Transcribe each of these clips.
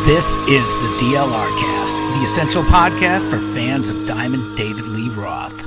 This is the DLR Cast, the essential podcast for fans of Diamond David Lee Roth.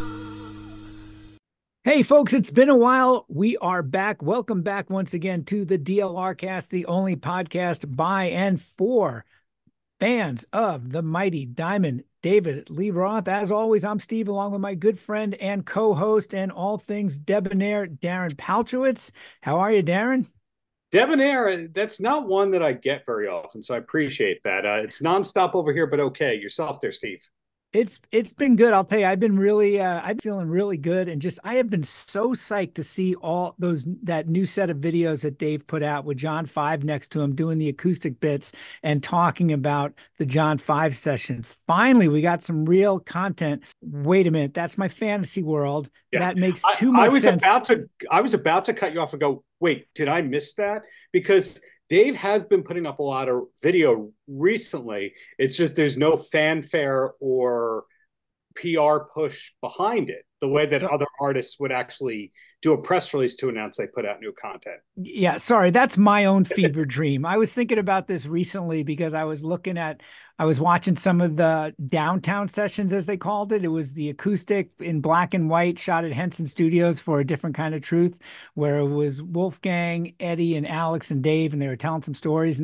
Hey folks, it's been a while. We are back. Welcome back once again to the DLR Cast, the only podcast by and for fans of the mighty Diamond David Lee Roth. As always, I'm Steve, along with my good friend and co-host and all things debonair, Darren Paltrowitz. How are you, Darren? Debonair, that's not one that I get very often, so I appreciate that. It's nonstop over here, but okay. Yourself there, Steve. It's been good. I'll tell you, I'm feeling really good, and just I have been so psyched to see all that new set of videos that Dave put out with John 5 next to him doing the acoustic bits and talking about the John 5 session. Finally, we got some real content. Wait a minute, that's my fantasy world. Yeah. That makes too much sense. I was about to cut you off and go, wait, did I miss that? Because Dave has been putting up a lot of video recently. It's just there's no fanfare or PR push behind it the way that other artists would actually do a press release to announce they put out new content. Yeah, sorry, that's my own fever dream. I was thinking about this recently because I was watching some of the downtown sessions, as they called it. It was the acoustic in black and white shot at Henson Studios for A Different Kind of Truth, where it was Wolfgang, Eddie, and Alex and Dave, and they were telling some stories.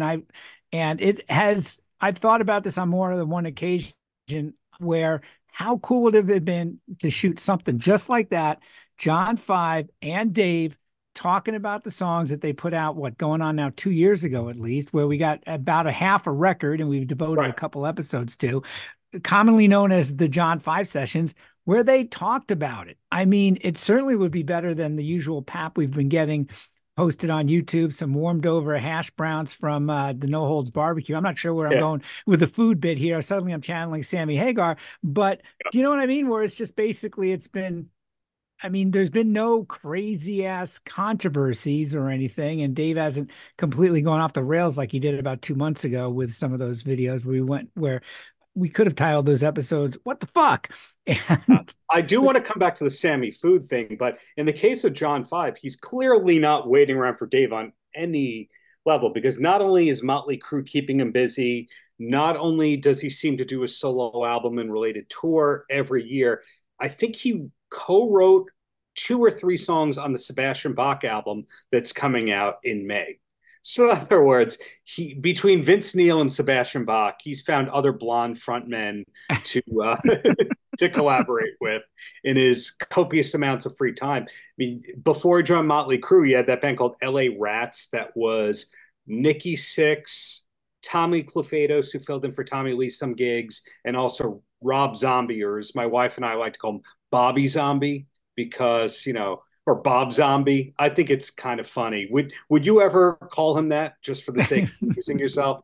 I've thought about this on more than one occasion where how cool would it have been to shoot something just like that, John 5 and Dave talking about the songs that they put out, going on now 2 years ago, at least, where we got about a half a record and we've devoted a couple episodes to, commonly known as the John 5 sessions, where they talked about it. I mean, it certainly would be better than the usual pap we've been getting posted on YouTube, some warmed over hash browns from the No Holds Barbecue. I'm not sure where I'm going with the food bit here. Suddenly I'm channeling Sammy Hagar, but do you know what I mean? Where it's just basically, there's been no crazy ass controversies or anything. And Dave hasn't completely gone off the rails like he did about 2 months ago with some of those videos where we could have titled those episodes, "What the fuck?" And I do want to come back to the Sammy food thing, but in the case of John 5, he's clearly not waiting around for Dave on any level, because not only is Motley Crue keeping him busy, not only does he seem to do a solo album and related tour every year, I think he co-wrote 2 or 3 songs on the Sebastian Bach album that's coming out in May. So in other words, between Vince Neil and Sebastian Bach, he's found other blonde frontmen to to collaborate with in his copious amounts of free time. I mean, before he joined Motley Crue, he had that band called LA Rats that was Nikki Sixx, Tommy Clufetos, who filled in for Tommy Lee some gigs, and also Rob Zombie, or as my wife and I like to call him, Bobby Zombie, because, or Bob Zombie. I think it's kind of funny. Would you ever call him that just for the sake of using yourself?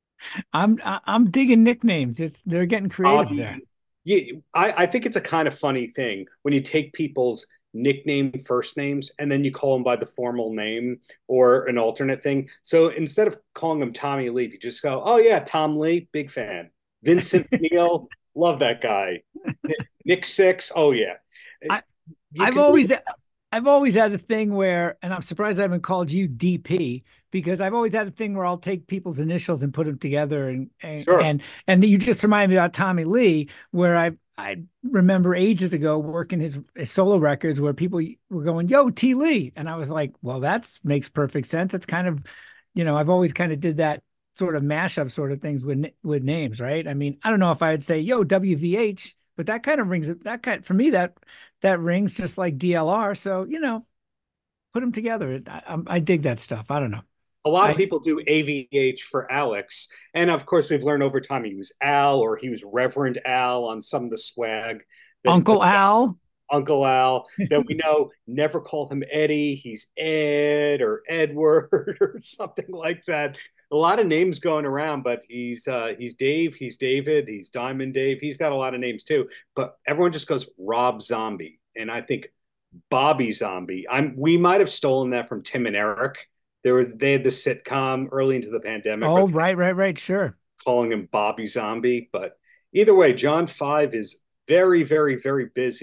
I'm digging nicknames. They're getting creative Bobby, there. Yeah, I think it's a kind of funny thing when you take people's nickname first names and then you call them by the formal name or an alternate thing. So instead of calling him Tommy Lee, you just go, "Oh yeah, Tom Lee, big fan." Vincent Neil, love that guy. Nick Sixx, oh yeah. I've always had a thing where, and I'm surprised I haven't called you DP, because I've always had a thing where I'll take people's initials and put them together, and you just remind me about Tommy Lee, where I remember ages ago working his solo records where people were going, "Yo, T Lee," and I was like, well, that makes perfect sense. It's kind of, I've always kind of did that sort of mashup sort of things with names, right? I mean, I don't know if I would say, "Yo, WVH," but that kind of rings, for me, that rings just like DLR. So, put them together. I dig that stuff. I don't know. A lot of people do AVH for Alex. And of course, we've learned over time he was Al, or he was Reverend Al on some of the swag. Uncle Al. Uncle Al. That we know, never call him Eddie. He's Ed or Edward or something like that. A lot of names going around, but he's Dave, he's David, he's Diamond Dave. He's got a lot of names too. But everyone just goes Rob Zombie. And I think Bobby Zombie. We might have stolen that from Tim and Eric. They had the sitcom early into the pandemic. Oh, right, sure. Calling him Bobby Zombie. But either way, John 5 is very, very, very busy.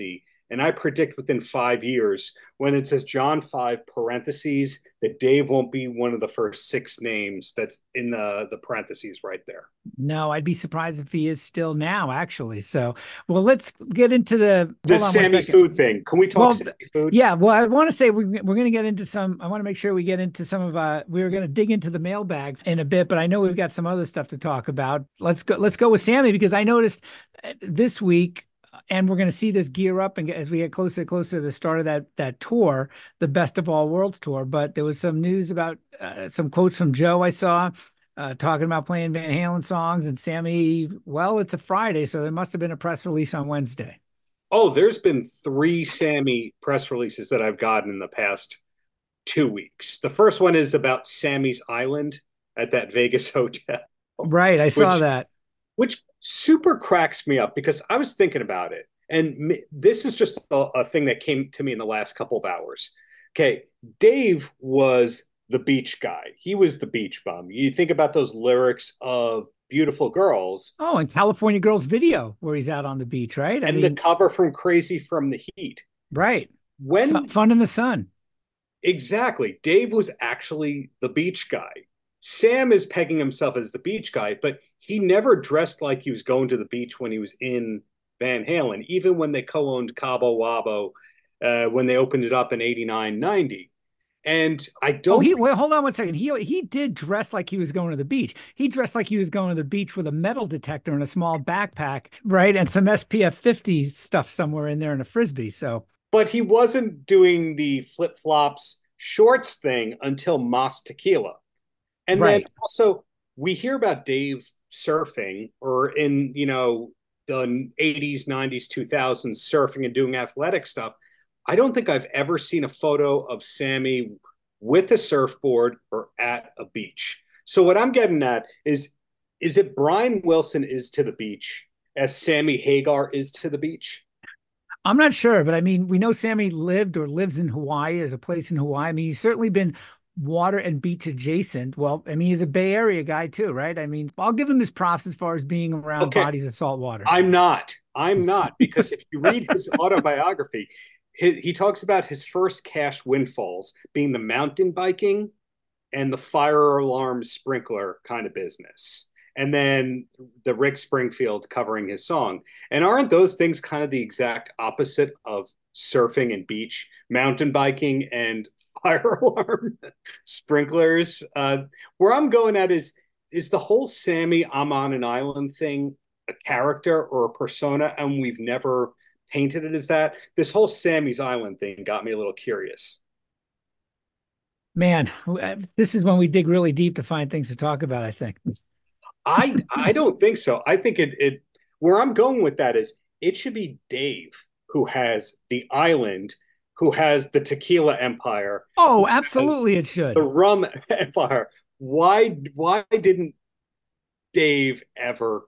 And I predict within 5 years, when it says John 5 parentheses, that Dave won't be one of the first six names that's in the parentheses right there. No, I'd be surprised if he is still now, actually. So, well, let's get into The hold on one Sammy second. Food thing. Can we talk Well, Sammy Food? yeah, well, I want to say we're going to get into some. I want to make sure we get into some of. We were going to dig into the mailbag in a bit, but I know we've got some other stuff to talk about. Let's go. Let's go with Sammy because I noticed this week, and we're going to see this gear up and as we get closer to the start of that tour, the Best of All Worlds tour. But there was some news about some quotes from Joe I saw. Talking about playing Van Halen songs and Sammy. Well, it's a Friday, so there must have been a press release on Wednesday. Oh, there's been three Sammy press releases that I've gotten in the past 2 weeks. The first one is about Sammy's Island at that Vegas hotel, Right, I saw which that. which super cracks me up because I was thinking about it, and this is just a thing that came to me in the last couple of hours. Okay, Dave was the beach guy. He was the beach bum. You think about those lyrics of Beautiful Girls Oh, and California Girls video where he's out on the beach, right? I and the mean, cover from Crazy from the Heat. right. When Fun in the sun. exactly, Dave was actually the beach guy. Sam is pegging himself as the beach guy, but he never dressed like he was going to the beach when he was in Van Halen, even when they co owned Cabo Wabo, when they opened it up in 89, 90. And I Oh, don't he think, well, hold on one second. He did dress like he was going to the beach. He dressed like he was going to the beach with a metal detector and a small backpack, right? And some SPF 50 stuff somewhere in there and a frisbee. So but he wasn't doing the flip flops shorts thing until Mas Tequila. And then right. also, we hear about Dave surfing or in, the 80s, 90s, 2000s, surfing and doing athletic stuff. I don't think I've ever seen a photo of Sammy with a surfboard or at a beach. So what I'm getting at is it Brian Wilson is to the beach as Sammy Hagar is to the beach? I'm not sure, but I mean, we know Sammy lived or lives in Hawaii. There's a place in Hawaii. I mean, he's certainly been water and beach adjacent. Well, I mean, he's a Bay Area guy too, right? I mean, I'll give him his props as far as being around Okay, bodies of salt water. I'm not. I'm not because if you read his autobiography, he talks about his first cash windfalls being the mountain biking and the fire alarm sprinkler kind of business. And then the Rick Springfield covering his song. And aren't those things kind of the exact opposite of surfing and beach, mountain biking and fire alarm sprinklers? Where I'm going at is the whole Sammy I'm on an island thing a character or a persona, and we've never painted it as that. This whole Sammy's Island thing got me a little curious. Man, this is when we dig really deep to find things to talk about, I think. I don't think so. I think it where I'm going with that is it should be Dave who has the island, who has the tequila empire, Oh, who has absolutely it the should. rum empire. Why didn't Dave ever?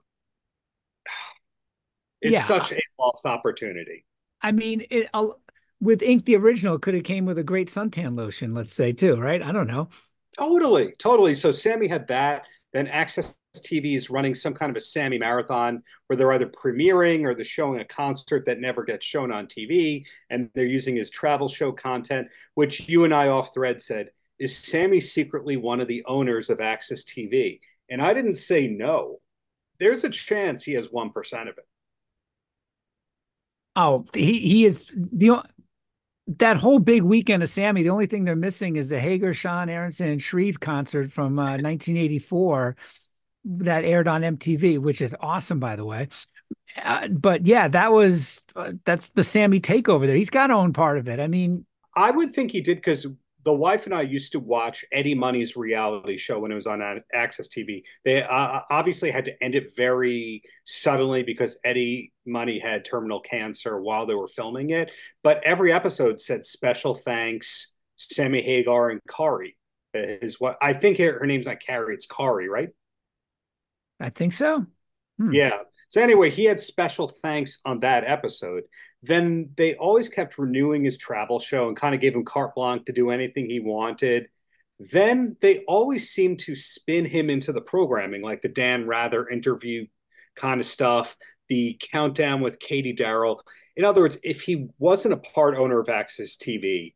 It's Yeah, such a lost opportunity. I mean, with Ink the original could have came with a great suntan lotion, let's say too, right? I don't know. Totally, totally. So Sammy had that. Then Access TV is running some kind of a Sammy marathon where they're either premiering or they're showing a concert that never gets shown on TV, and they're using his travel show content, which you and I off thread said is Sammy secretly one of the owners of Access TV, and I didn't say no. There's a chance he has 1% of it. Oh, he is the that whole big weekend of Sammy. The only thing they're missing is the Hager, Sean Aronson, and Shreve concert from 1984 that aired on MTV, which is awesome, by the way. But yeah, that's the Sammy takeover there. He's got to own part of it. I mean, I would think he did because the wife and I used to watch Eddie Money's reality show when it was on Access TV. They obviously had to end it very suddenly because Eddie Money had terminal cancer while they were filming it. But every episode said special thanks, Sammy Hagar and Kari. Is what I think her name's not Carrie, it's Kari, right? I think so. Hmm. Yeah. So anyway, he had special thanks on that episode. Then they always kept renewing his travel show and kind of gave him carte blanche to do anything he wanted. Then they always seemed to spin him into the programming, like the Dan Rather interview kind of stuff, the countdown with Katie Darrell. In other words, if he wasn't a part owner of Access TV,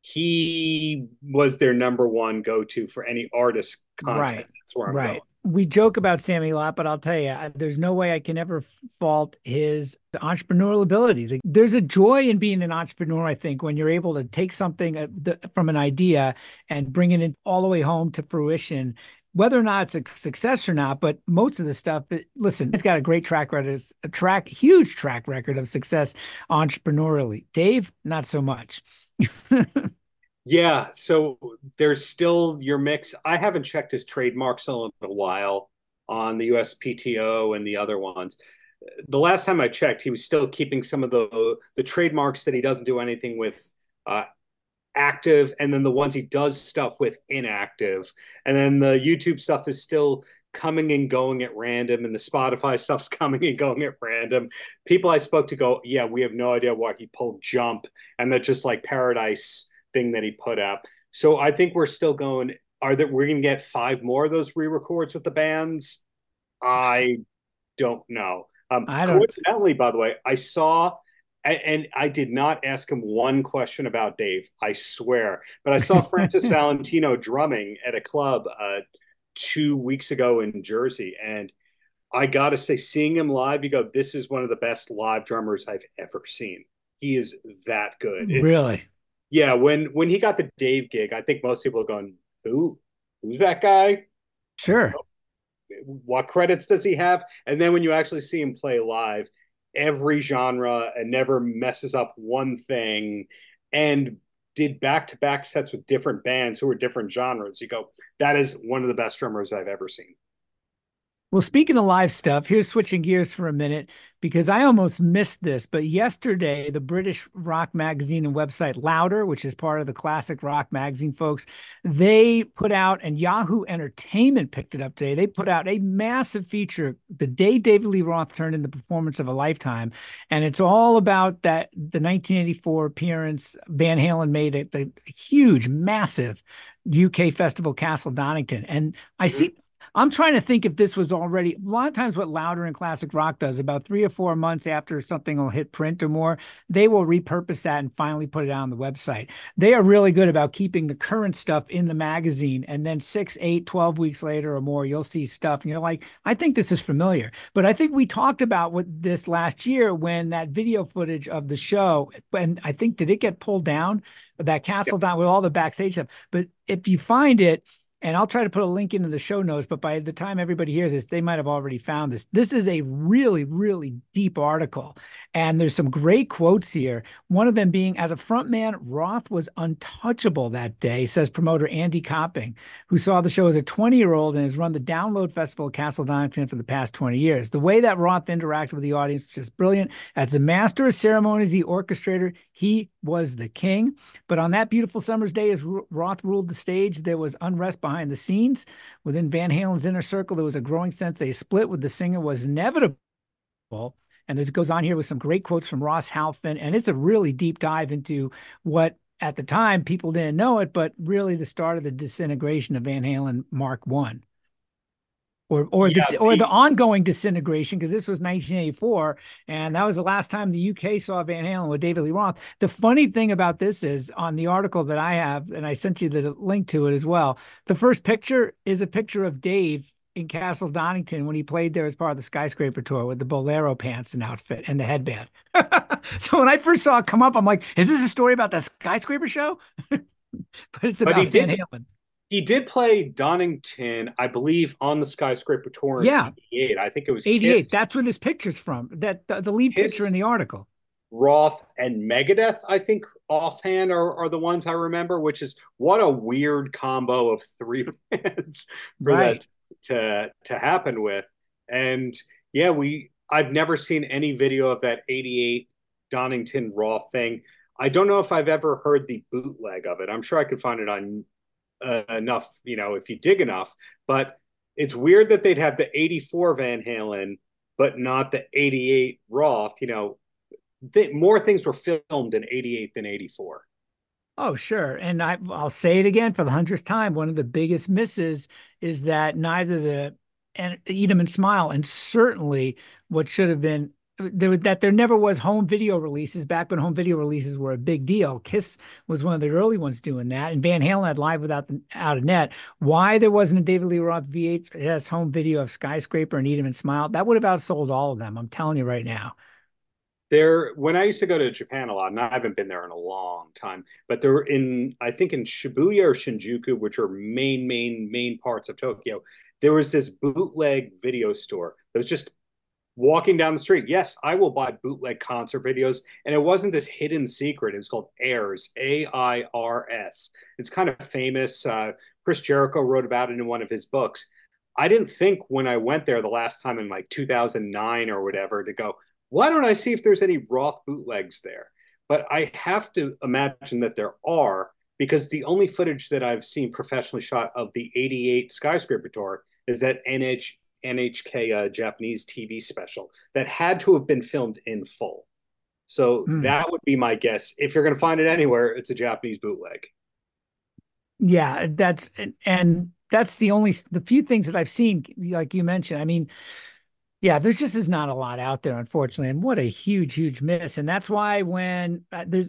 he was their number one go-to for any artist content. Right. That's where I'm going. Right. We joke about Sammy a lot, but I'll tell you, there's no way I can ever fault his entrepreneurial ability. There's a joy in being an entrepreneur, I think, when you're able to take something from an idea and bring it in all the way home to fruition, whether or not it's a success or not. But most of the stuff, listen, it's got a great track record, huge track record of success entrepreneurially. Dave, not so much. Yeah, so there's still your mix. I haven't checked his trademarks in a while on the USPTO and the other ones. The last time I checked, he was still keeping some of the trademarks that he doesn't do anything with uh, active, and then the ones he does stuff with inactive. And then the YouTube stuff is still coming and going at random, and the Spotify stuff's coming and going at random. People I spoke to go, yeah, we have no idea why he pulled Jump and that just like Paradise thing that he put out. So I think we're still going. Are that we're going to get 5 more of those re-records with the bands? I don't know. I don't. Coincidentally, by the way, I saw, and I did not ask him one question about Dave, I swear, but I saw Francis Valentino drumming at a club 2 weeks ago in Jersey. And I got to say, seeing him live, you go, this is one of the best live drummers I've ever seen. He is that good. Really? Yeah, when he got the Dave gig, I think most people are going, who's that guy? Sure. What credits does he have? And then when you actually see him play live, every genre and never messes up one thing, and did back-to-back sets with different bands who are different genres. You go, that is one of the best drummers I've ever seen. Well, speaking of live stuff, here's switching gears for a minute because I almost missed this. But yesterday, the British rock magazine and website Louder, which is part of the Classic Rock magazine, folks, they put out, and Yahoo Entertainment picked it up today. They put out a massive feature the day David Lee Roth turned in the performance of a lifetime. And it's all about the 1984 appearance Van Halen made at the huge, massive UK festival, Castle Donington. And I see I'm trying to think if this was already a lot of times what Louder and Classic Rock does about 3 or 4 months after something will hit print or more, they will repurpose that and finally put it out on the website. They are really good about keeping the current stuff in the magazine. And then 6, 8, 12 weeks later or more, you'll see stuff and you're like, I think this is familiar. But I think we talked about with this last year when that video footage of the show, and I think, did it get pulled down? That Castle down with all the backstage stuff. But if you find it, and I'll try to put a link into the show notes, but by the time everybody hears this, they might have already found this. This is a really, really deep article. And there's some great quotes here. One of them being, as a frontman, Roth was untouchable that day, says promoter Andy Copping, who saw the show as a 20-year-old and has run the Download Festival at Castle Donington for the past 20 years. The way that Roth interacted with the audience is just brilliant. As a master of ceremonies, the orchestrator, he was the king. But on that beautiful summer's day, as Roth ruled the stage, there was unrest behind the scenes. Within Van Halen's inner circle, there was a growing sense a split with the singer was inevitable. And it goes on here with some great quotes from Ross Halfin. And it's a really deep dive into what, at the time, people didn't know it, but really the start of the disintegration of Van Halen Mark One. Or the ongoing disintegration, because this was 1984, and that was the last time the UK saw Van Halen with David Lee Roth. The funny thing about this is, on the article that I have, and I sent you the link to it as well, the first picture is a picture of Dave in Castle Donington when he played there as part of the Skyscraper tour with the bolero pants and outfit and the headband. So when I first saw it come up, I'm like, is this a story about the Skyscraper show? But it's about Van Halen. He did play Donington, I believe, on the Skyscraper tour in 88. I think it was 88. Kiss. That's where this picture's from. That the lead picture in the article. Roth and Megadeth, I think, offhand are the ones I remember, which is what a weird combo of 3 bands for that to happen with. And yeah, I've never seen any video of that 88 Donington Roth thing. I don't know if I've ever heard the bootleg of it. I'm sure I could find it on enough, if you dig enough. But it's weird that they'd have the 84 Van Halen, but not the 88 Roth. More things were filmed in 88 than 84. Oh, sure. And I'll say it again for the 100th time. One of the biggest misses is that neither the and Eat 'Em and Smile, and certainly what should have been there never was home video releases back when home video releases were a big deal. Kiss was one of the early ones doing that, and Van Halen had Live Without the Out of Net. Why there wasn't a David Lee Roth VHS home video of Skyscraper and Eat 'Em and Smile? That would have outsold all of them. I'm telling you right now. There, when I used to go to Japan a lot, and I haven't been there in a long time, but they're in, I think in Shibuya or Shinjuku, which are main parts of Tokyo. There was this bootleg video store that was just walking down the street. Yes, I will buy bootleg concert videos. And it wasn't this hidden secret. It was called AIRS, AIRS. It's kind of famous. Chris Jericho wrote about it in one of his books. I didn't think when I went there the last time in like 2009 or whatever to go, why don't I see if there's any Roth bootlegs there? But I have to imagine that there are, because the only footage that I've seen professionally shot of the 88 Skyscraper tour is that NHK Japanese TV special that had to have been filmed in full. So Hmm. that would be my guess. If you're going to find it anywhere, it's a Japanese bootleg. Yeah, and that's the few things that I've seen, like you mentioned. I mean, yeah, there's just is not a lot out there, unfortunately, and what a huge miss. And that's why when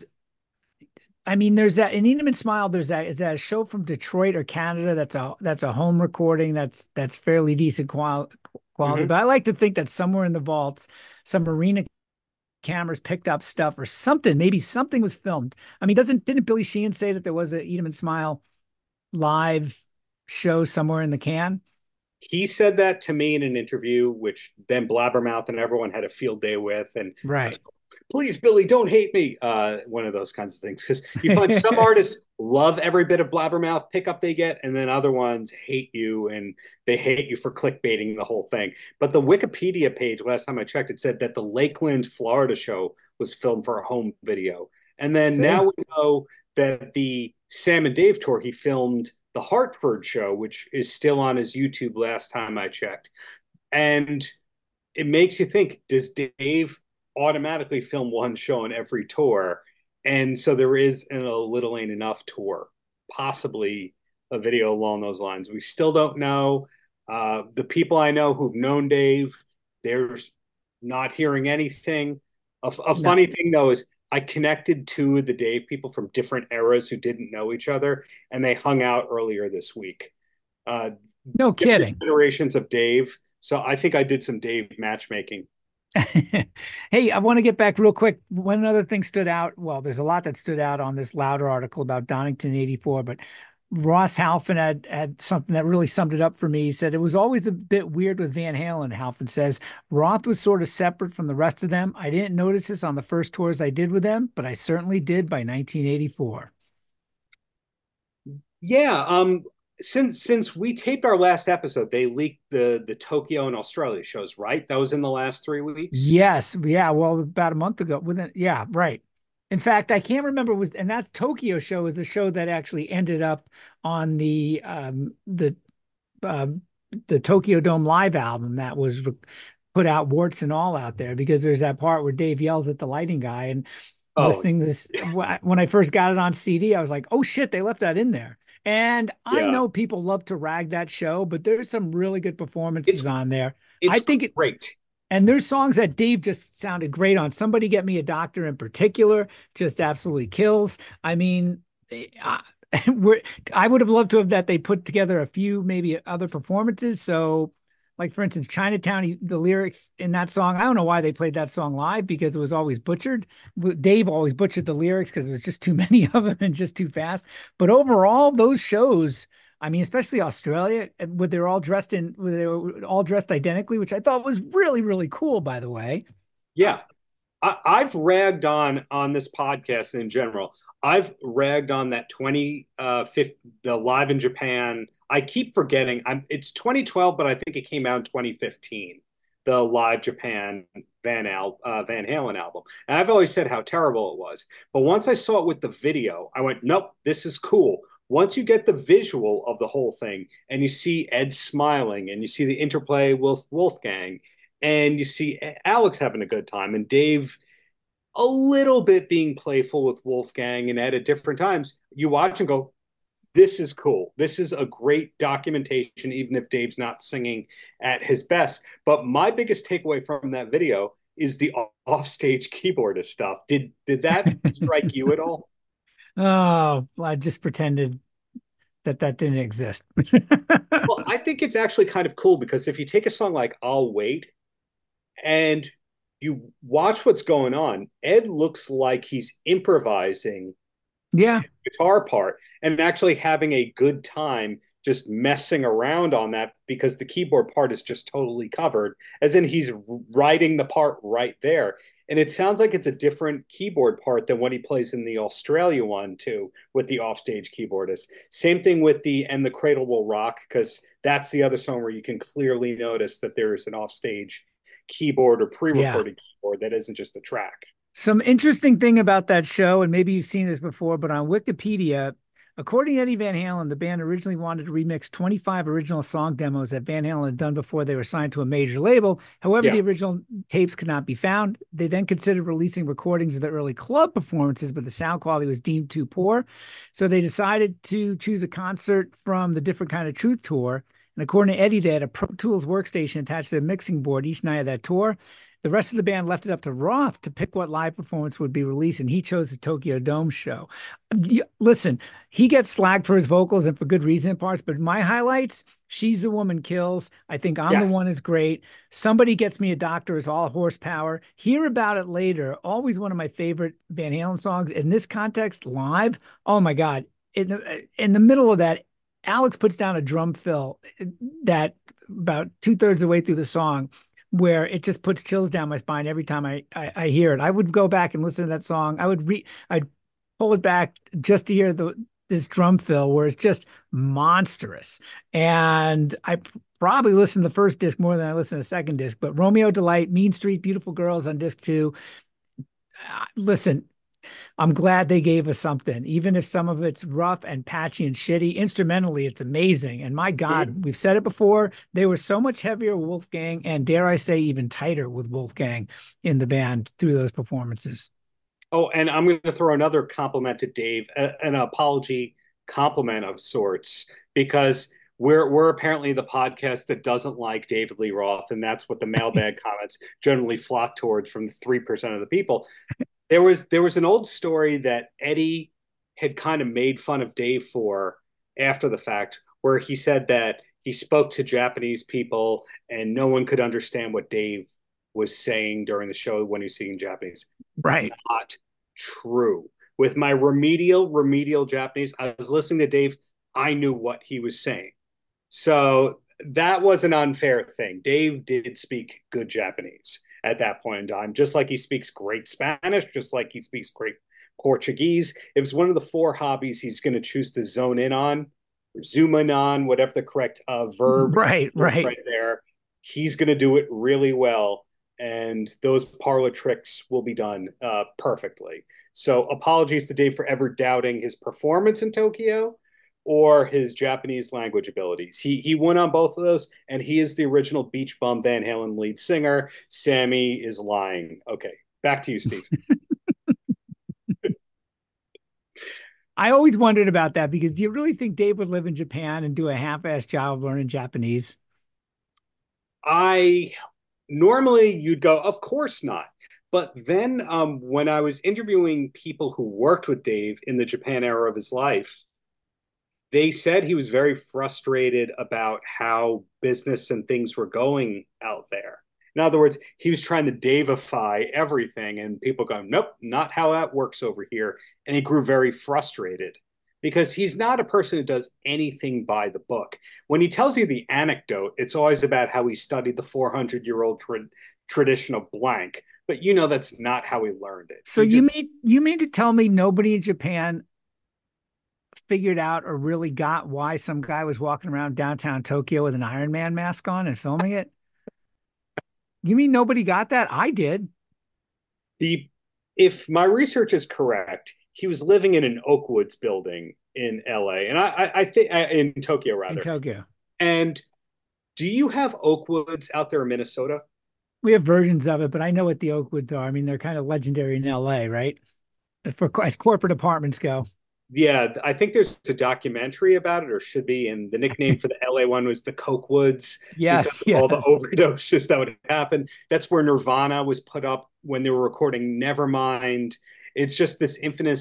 I mean, there's that in Eat 'Em and Smile. There's that is that a show from Detroit or Canada that's a home recording that's fairly decent quality. Mm-hmm. But I like to think that somewhere in the vaults, some arena cameras picked up stuff or something. Maybe something was filmed. I mean, doesn't didn't Billy Sheehan say that there was a Eat 'Em and Smile live show somewhere in the can? He said that to me in an interview, which then Blabbermouth and everyone had a field day with. And I was, Right. please, Billy, don't hate me. One of those kinds of things. Because you find some artists love every bit of Blabbermouth pickup they get, and then other ones hate you and they hate you for clickbaiting the whole thing. But the Wikipedia page, last time I checked, it said that the Lakeland, Florida show was filmed for a home video. And then now See? we know that the Sam and Dave tour, he filmed the Hartford show, which is still on his YouTube last time I checked. And it makes you think, does Dave automatically film one show on every tour? And so there is in a Little Ain't Enough tour, possibly a video along those lines. We still don't know. The people I know who've known Dave, they're not hearing anything. A No, funny thing though is I connected two of the Dave people from different eras who didn't know each other, and they hung out earlier this week. Uh, no Different kidding. iterations of Dave. So I think I did some Dave matchmaking. Hey, I want to get back real quick. One other thing stood out. Well, there's a lot that stood out on this Louder article about Donington 84, but Ross Halfin had something that really summed it up for me. He said it was always a bit weird with Van Halen. Halfin says Roth was sort of separate from the rest of them. I didn't notice this on the first tours I did with them, but I certainly did by 1984. Yeah, since we taped our last episode, they leaked the Tokyo and Australia shows, right? That was in the last 3 weeks. Yes, yeah. Well, about a month ago, within yeah, right. In fact, I can't remember was and that's Tokyo show is the show that actually ended up on um, the Tokyo Dome live album that was put out warts and all out there because there's that part where Dave yells at the lighting guy and Oh, listening to this when I first got it on CD, I was like, oh shit, they left that in there. And I yeah, know people love to rag that show, but there's some really good it's performances on there. I it's think it great. and there's songs that Dave just sounded great on. Somebody Get Me a Doctor in particular just absolutely kills. I mean, I, we're, I would have loved to have that they put together a few maybe other performances. So, like for instance, Chinatown, the lyrics in that song, I don't know why they played that song live because it was always butchered. Dave always butchered the lyrics because there was just too many of them and just too fast. But overall, those shows, I mean, especially Australia, where they were all dressed identically, which I thought was really cool, by the way. Uh, Yeah, I've ragged on this podcast in general. I've ragged on that the Live in Japan. I keep forgetting. It's 2012, but I think it came out in 2015. The Live Japan Van Halen album. And I've always said how terrible it was. But once I saw it with the video, I went, nope, this is cool. Once you get the visual of the whole thing and you see Ed smiling and you see the interplay with Wolfgang and you see Alex having a good time and Dave a little bit being playful with Wolfgang and Ed at different times, you watch and go, this is cool. This is a great documentation, even if Dave's not singing at his best. But my biggest takeaway from that video is the offstage keyboardist stuff. Did that strike you at all? Oh, I just pretended that didn't exist. Well, I think it's actually kind of cool because if you take a song like I'll Wait and you watch what's going on, Ed looks like he's improvising Yeah, guitar part and actually having a good time just messing around on that because the keyboard part is just totally covered, as in he's writing the part right there. And it sounds like it's a different keyboard part than what he plays in the Australia one, too, with the offstage keyboardist. Same thing with the And the Cradle Will Rock, because that's the other song where you can clearly notice that there's an offstage keyboard or pre yeah. recorded keyboard that isn't just a track. Some interesting thing about that show, and maybe you've seen this before, but on Wikipedia, according to Eddie Van Halen, the band originally wanted to remix 25 original song demos that Van Halen had done before they were signed to a major label. However, Yeah. the original tapes could not be found. They then considered releasing recordings of the early club performances, but the sound quality was deemed too poor. So they decided to choose a concert from the Different Kind of Truth tour. And according to Eddie, they had a Pro Tools workstation attached to the mixing board each night of that tour. The rest of the band left it up to Roth to pick what live performance would be released, and he chose the Tokyo Dome show. Listen, he gets slagged for his vocals and for good reason in parts, but my highlights, She's the Woman Kills. I think I'm the Yes. One is great. Somebody Gets Me a Doctor is all horsepower. Hear About It Later, always one of my favorite Van Halen songs. In this context, live, oh my God. In the middle of that, Alex puts down a drum fill that about two-thirds of the way through the song where it just puts chills down my spine every time I hear it. I would go back and listen to that song. I'd pull it back just to hear this drum fill where it's just monstrous. And I probably listened to the first disc more than I listened to the second disc, but Romeo Delight, Mean Street, Beautiful Girls on disc two. Listen, I'm glad they gave us something, even if some of it's rough and patchy and shitty. Instrumentally, it's amazing. And my God, we've said it before. They were so much heavier with Wolfgang, and dare I say, even tighter with Wolfgang in the band through those performances. Oh, and I'm going to throw another compliment to Dave, an apology compliment of sorts, because we're apparently the podcast that doesn't like David Lee Roth, and that's what the mailbag comments generally flock towards from 3% of the people. There was an old story that Eddie had kind of made fun of Dave for after the fact, where he said that he spoke to Japanese people and no one could understand what Dave was saying during the show when he's speaking Japanese. Right. Not true. With my remedial Japanese, I was listening to Dave. I knew what he was saying. So that was an unfair thing. Dave did speak good Japanese at that point in time, just like he speaks great Spanish, just like he speaks great Portuguese. It was one of the four hobbies he's going to choose to zone in on, zoom in on, whatever the correct verb Right, right. right there. He's going to do it really well, and those parlor tricks will be done perfectly. So apologies to Dave for ever doubting his performance in Tokyo or his Japanese language abilities. He won on both of those, and he is the original Beach Bum Van Halen lead singer. Sammy is lying. Okay, back to you, Steve. I always wondered about that because do you really think Dave would live in Japan and do a half-assed job of learning Japanese? I normally you'd go, of course not. But then when I was interviewing people who worked with Dave in the Japan era of his life, they said he was very frustrated about how business and things were going out there. In other words, he was trying to Daveify everything, and people go, nope, not how that works over here. And he grew very frustrated because he's not a person who does anything by the book. When he tells you the anecdote, it's always about how he studied the 400-year-old tradition of blank. But you know that's not how he learned it. So you mean to tell me nobody in Japan figured out or really got why some guy was walking around downtown Tokyo with an Iron Man mask on and filming it? You mean nobody got that? I did. the If my research is correct, he was living in an Oakwoods building in LA, and I think in Tokyo In rather. Tokyo. And do you have Oakwoods out there in Minnesota? We have versions of it, but I know what the Oakwoods are. I mean, they're kind of legendary in LA, right? As corporate apartments go. Yeah, I think there's a documentary about it, or should be, and the nickname for the LA one was the Coke Woods because Yes, of all the yes. overdoses that would happen. That's where Nirvana was put up when they were recording Nevermind. It's just this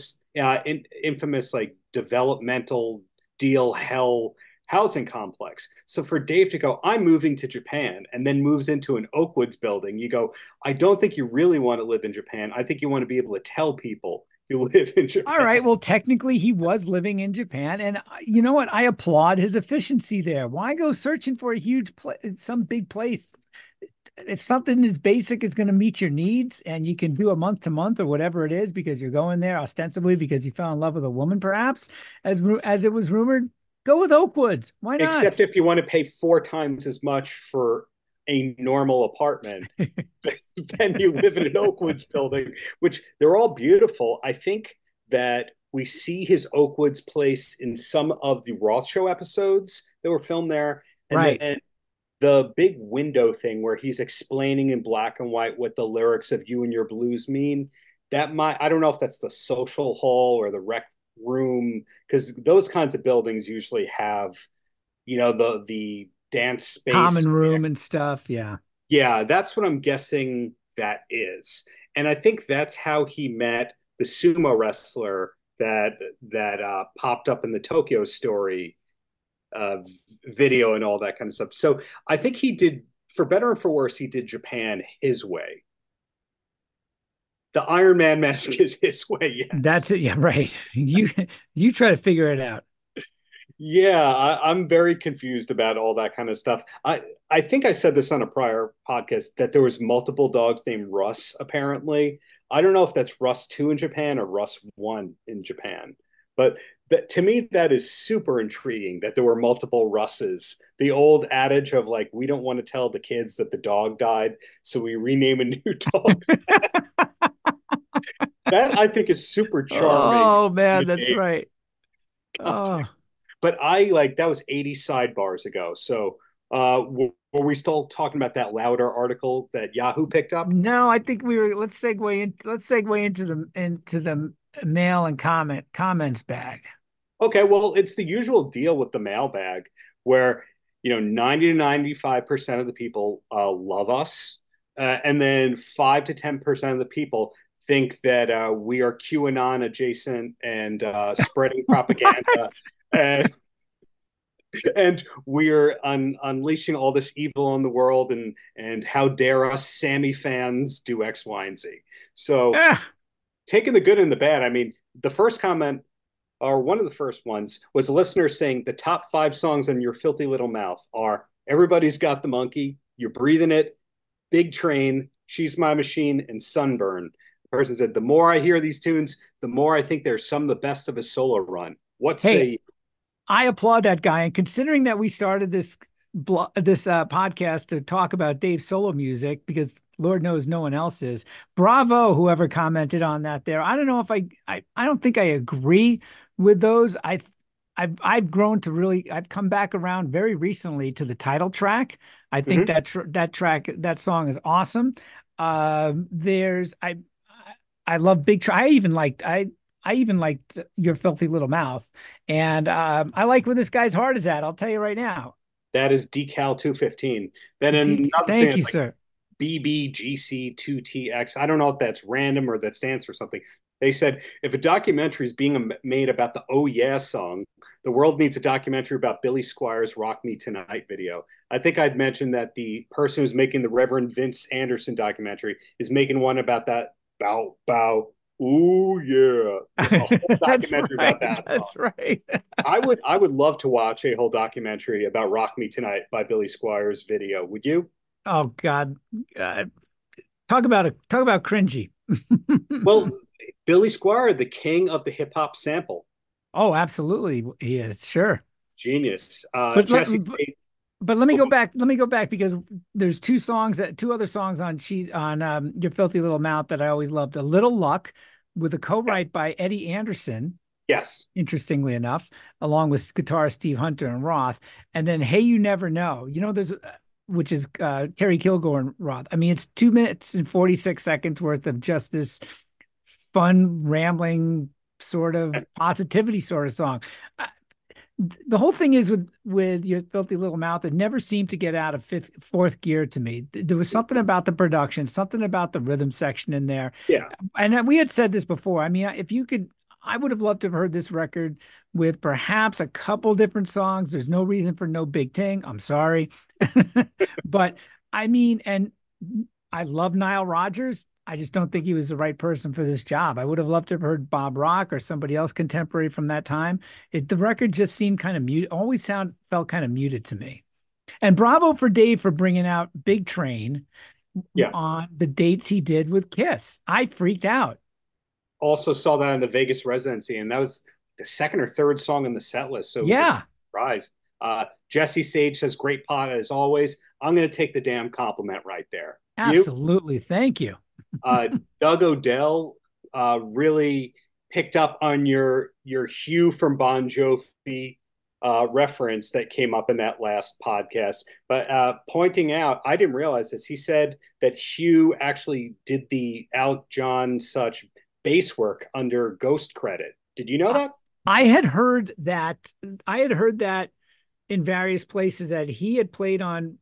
infamous like developmental deal hell housing complex. So for Dave to go, I'm moving to Japan, and then moves into an Oakwoods building, you go, I don't think you really want to live in Japan. I think you want to be able to tell people you live in All Japan. right. Well, technically, he was living in Japan, and you know what? I applaud his efficiency there. Why go searching for a huge place, some big place? If something is basic, it's going to meet your needs, and you can do a month to month or whatever it is because you're going there ostensibly because you fell in love with a woman, perhaps, as it was rumored. Go with Oakwoods. Why Except not? if you want to pay 4 times as much for a normal apartment, then you live in an Oakwoods building, which they're all beautiful. I think that we see his Oakwoods place in some of the Roth Show episodes that were filmed there. And Right. then the big window thing where he's explaining in black and white what the lyrics of You and Your Blues mean. That might, I don't know if that's the social hall or the rec room, because those kinds of buildings usually have, the dance space. Common room and stuff. Yeah. Yeah, that's what I'm guessing that is. And I think that's how he met the sumo wrestler that popped up in the Tokyo Story uh, video and all that kind of stuff. So I think he did, for better and for worse, he did Japan his way. The Iron Man mask is his way, That's yes. it. Yeah. Right. You try to figure it out. Yeah, I'm very confused about all that kind of stuff. I think I said this on a prior podcast that there was multiple dogs named Russ. Apparently, I don't know if that's Russ 2 in Japan or Russ 1 in Japan, but to me that is super intriguing that there were multiple Russes. The old adage of like we don't want to tell the kids that the dog died, so we rename a new dog. That I think is super charming. Oh man, that's right. Oh. But I like that was 80 sidebars ago. So were we still talking about that Louder article that Yahoo picked up? No, I think we were. Let's segue into the mail and comments bag. Okay, well, it's the usual deal with the mailbag where 90 to 95% of the people love us, and then 5 to 10% of the people think that we are QAnon adjacent and spreading propaganda. What? And and we're unleashing all this evil in the world, and how dare us Sammy fans do X, Y, and Z. So Ah, taking the good and the bad, I mean, the first comment, or one of the first ones, was a listener saying the top 5 songs on Your Filthy Little Mouth are Everybody's Got the Monkey, You're Breathing It, Big Train, She's My Machine, and Sunburn. The person said, the more I hear these tunes, the more I think they're some of the best of his solo run. What say hey, you? I applaud that guy. And considering that we started this podcast to talk about Dave's solo music, because Lord knows no one else is. Bravo, whoever commented on that there. I don't know if I don't think I agree with those. I've grown to really I've come back around very recently to the title track. I think Mm-hmm. that song is awesome. There's I love Big Try. I even liked Your Filthy Little Mouth, and I like where this guy's heart is at. I'll tell you right now. That is Decal 215. Then another thing Thank is you, like sir. BBGC2TX. I don't know if that's random or that stands for something. They said if a documentary is being made about the Oh Yeah song, the world needs a documentary about Billy Squire's Rock Me Tonight video. I think I'd mentioned that the person who's making the Reverend Vince Anderson documentary is making one about that bow bow. Ooh yeah, a whole That's documentary about right. that song. That's right. I would love to watch a whole documentary about Rock Me Tonight by Billy Squires video. Would you? Oh God. Uh, talk about cringy. Well, Billy Squire, the king of the hip hop sample, Oh, absolutely. He is, sure. genius. But let Jesse Tate. but let me Oh, go back. Let me go back because there's two other songs on Your Filthy Little Mouth that I always loved. A Little Luck with a yeah, co-write by Eddie Anderson, yes. interestingly enough, along with guitarist Steve Hunter and Roth. And then Hey You Never Know. Which is Terry Kilgore and Roth. I mean, it's 2 minutes and 46 seconds worth of just this fun, rambling sort of positivity sort of song. The whole thing is with Your Filthy Little Mouth, it never seemed to get out of fourth gear to me. There was something about the production, something about the rhythm section in there. Yeah. And we had said this before. I mean, if you could, I would have loved to have heard this record with perhaps a couple different songs. There's no reason for No Big Ting. I'm sorry. But I mean, and I love Nile Rodgers. I just don't think he was the right person for this job. I would have loved to have heard Bob Rock or somebody else contemporary from that time. The record just seemed kind of mute, always felt kind of muted to me. And bravo for Dave for bringing out Big Train Yeah. on the dates he did with Kiss. I freaked out. Also saw that in the Vegas residency, and that was the second or third song on the set list. So it was a Yeah, surprise. Jesse Sage says, great pot as always. I'm going to take the damn compliment right there. You? absolutely. Thank you. Doug Odell really picked up on your Hugh from Bon Jovi reference that came up in that last podcast. But pointing out, I didn't realize this. He said that Hugh actually did the Alec John such bass work under Ghost credit. Did you know that? I had heard that. I had heard that in various places that he had played on,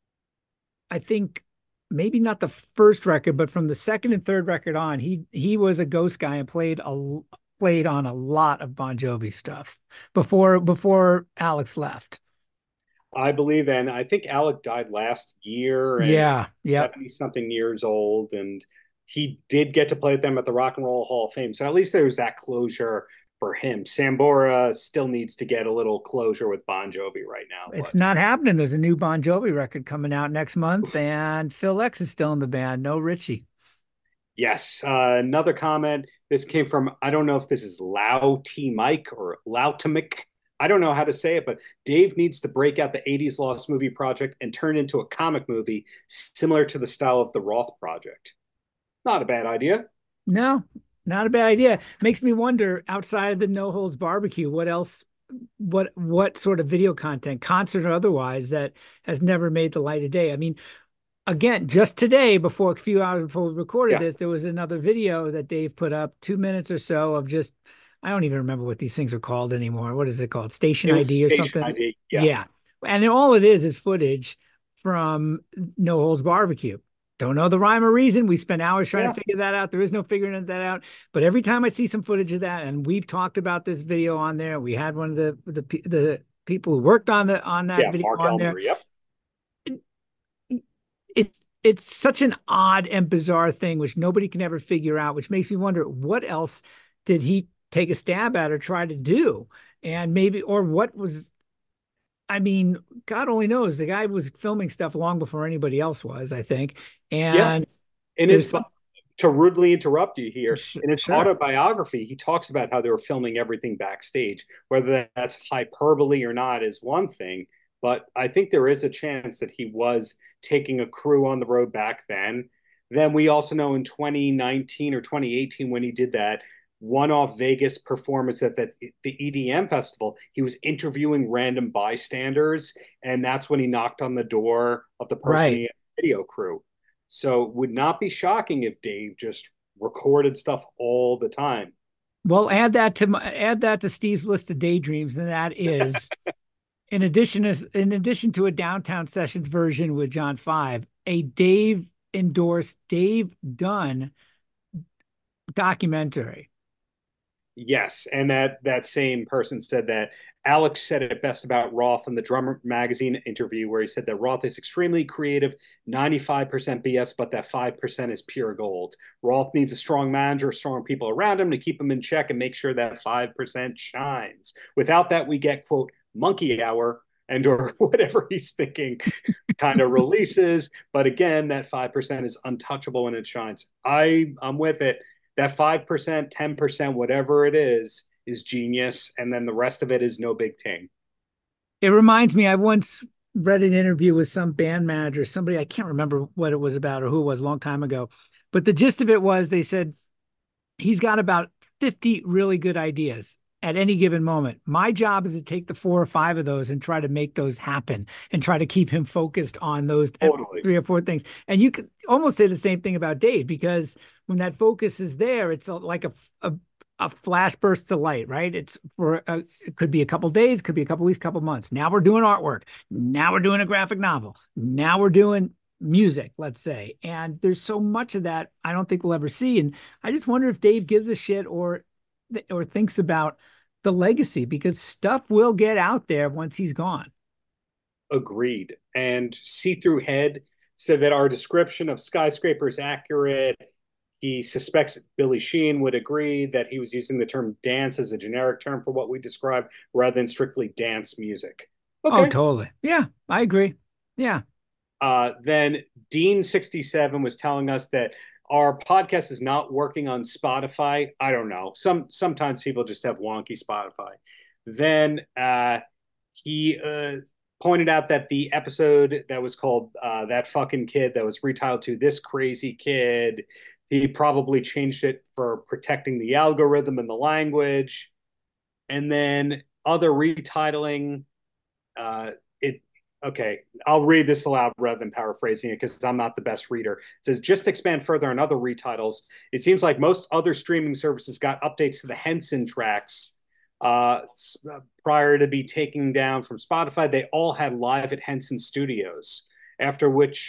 I think maybe not the first record, but from the second and third record on, he was a Ghost guy and played on a lot of Bon Jovi stuff before Alex left. I believe, and I think Alec died last year, and Yeah, yep. 70 something years old, and he did get to play with them at the Rock and Roll Hall of Fame. So at least there was that closure for him. Sambora still needs to get a little closure with Bon Jovi right now. It's not happening. There's a new Bon Jovi record coming out next month, and Phil X is still in the band. No Richie. Yes. Another comment. This came from, I don't know if this is Lau T Mike or Lautamic. I don't know how to say it, but Dave needs to break out the 80s Lost movie project and turn it into a comic movie similar to the style of the Roth project. Not a bad idea. No, not a bad idea. Makes me wonder, outside of the No Holds Barbecue, what else, what sort of video content, concert or otherwise, that has never made the light of day. I mean, again, just today, before a few hours before we recorded this, there was another video that Dave put up, 2 minutes or so of just, I don't even remember what these things are called anymore. What is it called? Station ID or something? ID, yeah. And all it is footage from No Holds Barbecue. Don't know the rhyme or reason. We spent hours trying to figure that out. There is no figuring that out. But every time I see some footage of that, and we've talked about this video on there, we had one of the people who worked on that video Mark on Elmer, there. Yep. It's such an odd and bizarre thing, which nobody can ever figure out, which makes me wonder what else did he take a stab at or try to do? And maybe, or what was, I mean, God only knows. The guy was filming stuff long before anybody else was, I think. And in his, to rudely interrupt you here, in his autobiography, he talks about how they were filming everything backstage. Whether that's hyperbole or not is one thing, but I think there is a chance that he was taking a crew on the road back then. Then we also know in 2019 or 2018, when he did that one-off Vegas performance at the EDM festival, he was interviewing random bystanders, and that's when he knocked on the door of the person he had video crew. So it would not be shocking if Dave just recorded stuff all the time. Well, add that to Steve's list of daydreams, and that is in addition to a Downtown Sessions version with John 5, a Dave endorsed, Dave Dunn documentary. Yes, and that same person said that Alex said it best about Roth in the Drummer magazine interview, where he said that Roth is extremely creative, 95% BS, but that 5% is pure gold. Roth needs a strong manager, strong people around him to keep him in check and make sure that 5% shines. Without that, we get, quote, monkey hour and or whatever he's thinking kind of releases. But again, that 5% is untouchable when it shines. I'm with it. That 5%, 10%, whatever it is genius. And then the rest of it is no big thing. It reminds me, I once read an interview with some band manager, somebody, I can't remember what it was about or who it was, a long time ago. But the gist of it was, they said he's got about 50 really good ideas at any given moment. My job is to take the 4 or 5 of those and try to make those happen and try to keep him focused on those 3 or 4 things. And you could almost say the same thing about Dave, because when that focus is there, it's like a flash burst of light, right? It could be a couple days, could be a couple weeks, couple months. Now we're doing artwork. Now we're doing a graphic novel. Now we're doing music, let's say. And there's so much of that I don't think we'll ever see. And I just wonder if Dave gives a shit or thinks about the legacy, because stuff will get out there once he's gone. Agreed. And See Through Head said that our description of Skyscraper is accurate. He suspects Billy Sheehan would agree that he was using the term dance as a generic term for what we described rather than strictly dance music. Oh, Okay. totally. Yeah, I agree. Yeah. Then Dean67 was telling us that our podcast is not working on Spotify. I don't know. Sometimes people just have wonky Spotify. Then he pointed out that the episode that was called "That Fucking Kid" that was retitled to "This Crazy Kid," he probably changed it for protecting the algorithm and the language. And then other retitling. It Okay, I'll read this aloud rather than paraphrasing it because I'm not the best reader. It says, just to expand further on other retitles, it seems like most other streaming services got updates to the Henson tracks uh, prior to be taken down from Spotify. They all had Live at Henson Studios, after which,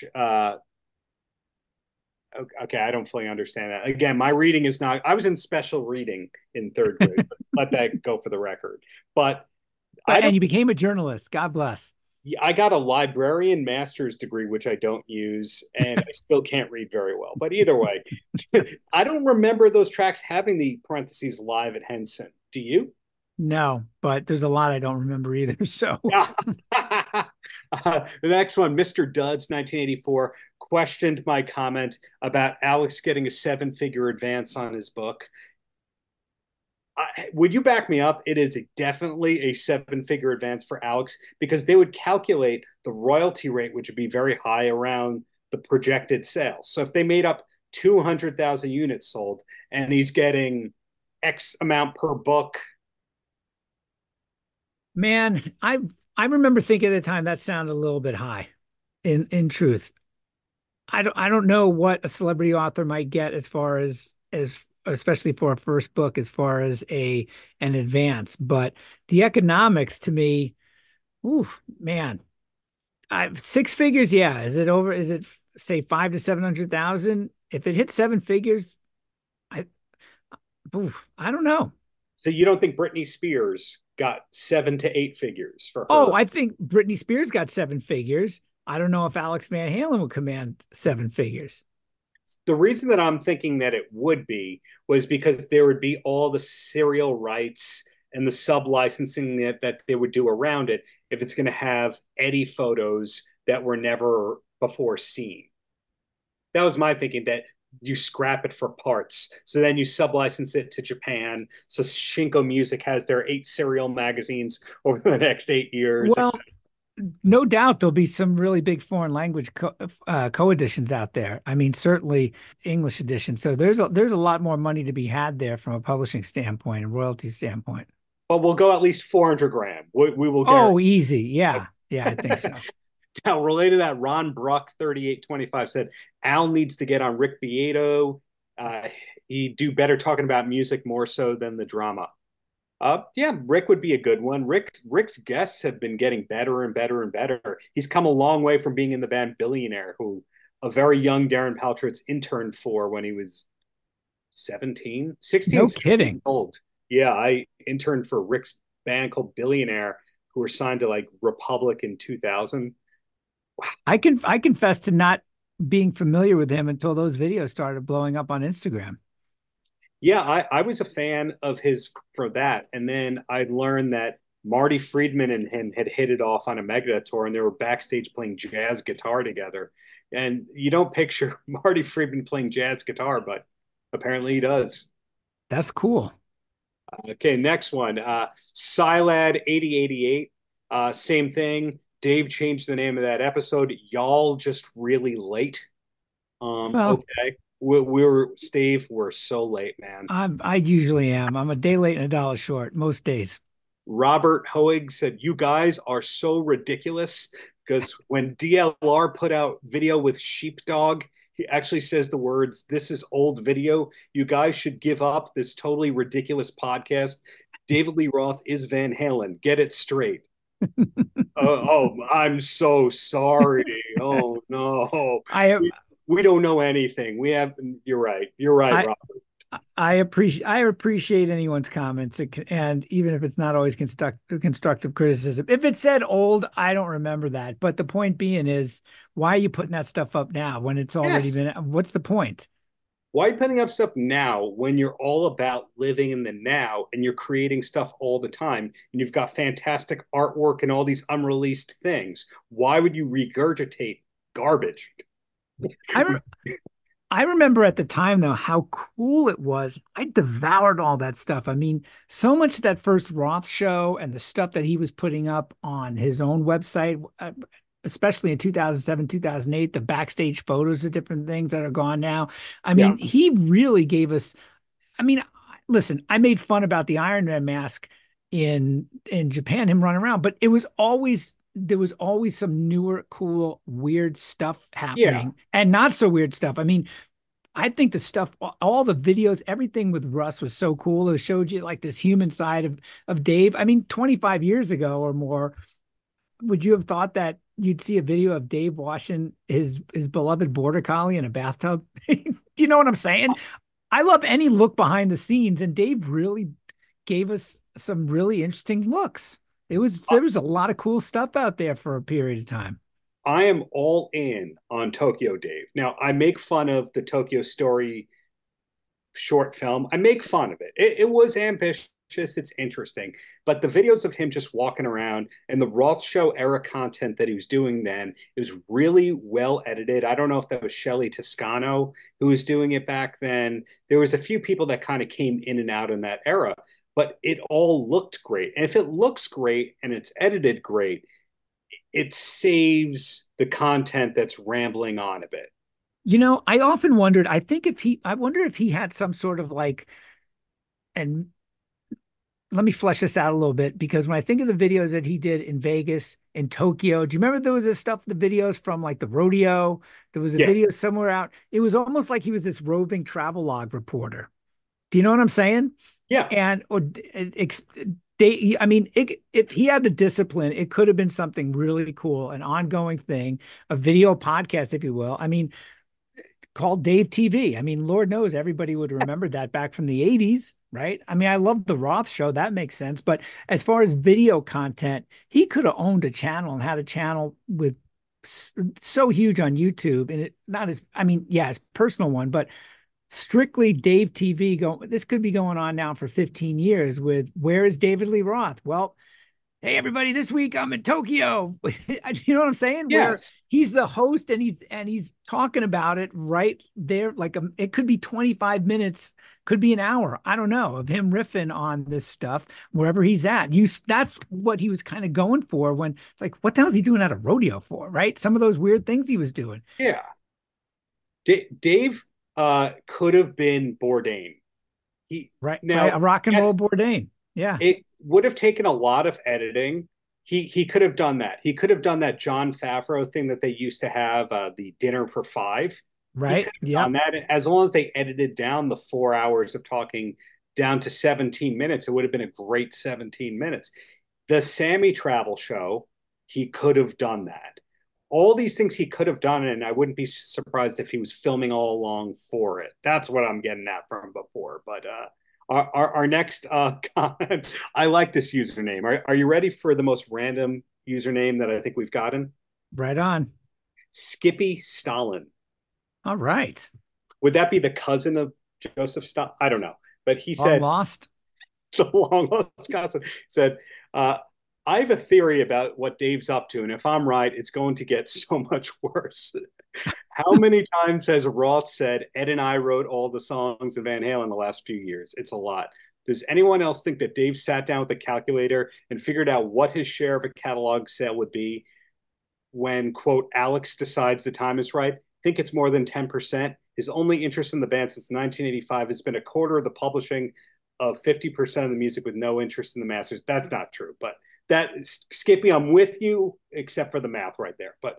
okay, I don't fully understand that. Again, my reading is not, I was in special reading in third grade, but let that go for the record. But I And don't you became a journalist. God bless. I got a librarian master's degree, which I don't use, and I still can't read very well. But either way, I don't remember those tracks having the parentheses live at Henson. Do you? No, but there's a lot I don't remember either. So The next one, Mr. Duds, 1984, questioned my comment about Alex getting a seven-figure advance on his book. Would you back me up? It is definitely a seven-figure advance for Alex because they would calculate the royalty rate, which would be very high around the projected sales. So if they made up 200,000 units sold and he's getting X amount per book. man, I remember thinking at the time that sounded a little bit high. In truth, I don't know what a celebrity author might get as far as especially for a first book as far as a an advance, but the economics to me, ooh, man, six figures, yeah. Is it over? Is it say 5 to 700,000? If it hits seven figures, I I don't know. So you don't think Britney Spears got 7 to 8 figures for Oh, her? I think Britney Spears got seven figures. I don't know if Alex Van Halen would command seven figures. The reason that I'm thinking that it would be was because there would be all the serial rights and the sub licensing that they would do around it if it's going to have Eddie photos that were never before seen. That was my thinking, that you scrap it for parts. So then you sub license it to Japan. So Shinko Music has their 8 serial magazines over the next 8 years. Well, no doubt there'll be some really big foreign language co-editions out there. I mean, certainly English edition. So there's a lot more money to be had there from a publishing standpoint and royalty standpoint. But we'll go at least 400 grand. We will Oh, guarantee. easy. Yeah. Yeah, I think so. Now, related to that, Ron Bruck, 3825, said Al needs to get on Rick Beato. He'd do better talking about music more so than the drama. Yeah, Rick would be a good one. Rick's guests have been getting better and better and better. He's come a long way from being in the band Billionaire, who a very young Darren Paltrowitz interned for when he was 17, 16, No 17 kidding. old. Yeah, I interned for Rick's band called Billionaire, who were signed to like Republic in 2000. I confess to not being familiar with him until those videos started blowing up on Instagram. Yeah, I was a fan of his for that. And then I learned that Marty Friedman and him had hit it off on a Megadeth tour and they were backstage playing jazz guitar together. And you don't picture Marty Friedman playing jazz guitar, but apparently he does. That's cool. Okay, next one. Silad 8088. Same thing. Dave changed the name of that episode. Y'all just really late. Well, Okay. We were Steve, we're so late, man. I usually am. I'm a day late and a dollar short most days. Robert Hoig said, "You guys are so ridiculous." Because when DLR put out video with Sheepdog, He actually says the words, "This is old video. You guys should give up this totally ridiculous podcast. David Lee Roth is Van Halen. Get it straight." I'm so sorry. Oh no, I we don't know anything. We have. You're right. You're right, I Rob. I appreciate anyone's comments, and even if it's not always constructive criticism. If it said old, I don't remember that. But the point being is, why are you putting that stuff up now when it's already Yes. been? What's the point? Why are you putting up stuff now when you're all about living in the now and you're creating stuff all the time and you've got fantastic artwork and all these unreleased things? Why would you regurgitate garbage? I re I remember at the time though how cool it was. I devoured all that stuff. I mean, so much of that first Roth show and the stuff that he was putting up on his own website, especially in 2007, 2008, the backstage photos of different things that are gone now. I Yeah. mean, he really gave us. I mean, listen, I made fun about the Iron Man mask in Japan, him running around, but it was always there was always some newer, cool, weird stuff Yeah. happening and not so weird stuff. I mean, I think the stuff, all the videos, everything with Russ was so cool. It showed you like this human side of Dave. I mean, 25 years ago or more, would you have thought that you'd see a video of Dave washing his beloved border collie in a bathtub? Do you know what I'm saying? I love any look behind the scenes, and Dave really gave us some really interesting looks. There was a lot of cool stuff out there for a period of time. I am all in on Tokyo Dave. Now, I make fun of the Tokyo Story short film. I make fun of it. It was ambitious. It's interesting. But the videos of him just walking around and the Roth Show era content that he was doing then is really well edited. I don't know if that was Shelley Toscano who was doing it back then. There was a few people that kind of came in and out in that era, but it all looked great. And if it looks great and it's edited great, it saves the content that's rambling on a bit. You know, I often wondered, I wonder if he had some sort of like, and let me flesh this out a little bit because when I think of the videos that he did in Vegas, in Tokyo, do you remember there was this stuff, the videos from like the rodeo? There was a Yeah, video somewhere out. It was almost like he was this roving travelogue reporter. Do you know what I'm saying? yeah, And or I mean, if he had the discipline, it could have been something really cool, an ongoing thing, a video podcast, if you will. I mean, called Dave TV. I mean, Lord knows everybody would remember that back from the 80s, right? I mean, I love the Roth show. That makes sense. But as far as video content, he could have owned a channel and had a channel with so huge on YouTube. And it not as, I mean, yeah, his personal one, but strictly Dave TV going, this could be going on now for 15 years with where is David Lee Roth? Well, hey everybody, this week I'm in Tokyo. You know what I'm saying? Where yes. he's the host and he's talking about it right there. Like it could be 25 minutes, could be an hour. I don't know, of him riffing on this stuff wherever he's at. That's what he was kind of going for when it's like, what the hell is he doing at a rodeo for? Right? Some of those weird things he was doing. Yeah. Dave could have been Bourdain. He Right. Right. now, A rock and yes, roll Bourdain. Yeah. it would have taken a lot of editing. He could have done that. He could have done that John Favreau thing that they used to have, the dinner for five. He Right. could have done Yep. that as long as they edited down the 4 hours of talking down to 17 minutes. It would have been a great 17 minutes. The Sammy Travel show, he could have done that. All these things he could have done, and I wouldn't be surprised if he was filming all along for it. That's what I'm getting at from before. But our next comment, I like this username. Are you ready for the most random username that I think we've gotten? Right on. Skippy Stalin. All right. Would that be the cousin of Joseph Stalin? I don't know. But he Long said, lost. the long lost cousin said, uh, I have a theory about what Dave's up to, and if I'm right, it's going to get so much worse. How many times has Roth said Ed and I wrote all the songs of Van Halen the last few years? It's a lot. Does anyone else think that Dave sat down with a calculator and figured out what his share of a catalog sale would be when, quote, Alex decides the time is right? Think it's more than 10%. His only interest in the band since 1985 has been a quarter of the publishing of 50% of the music with no interest in the masters. That's not true, but that, Skippy, I'm with you, except for the math right there. But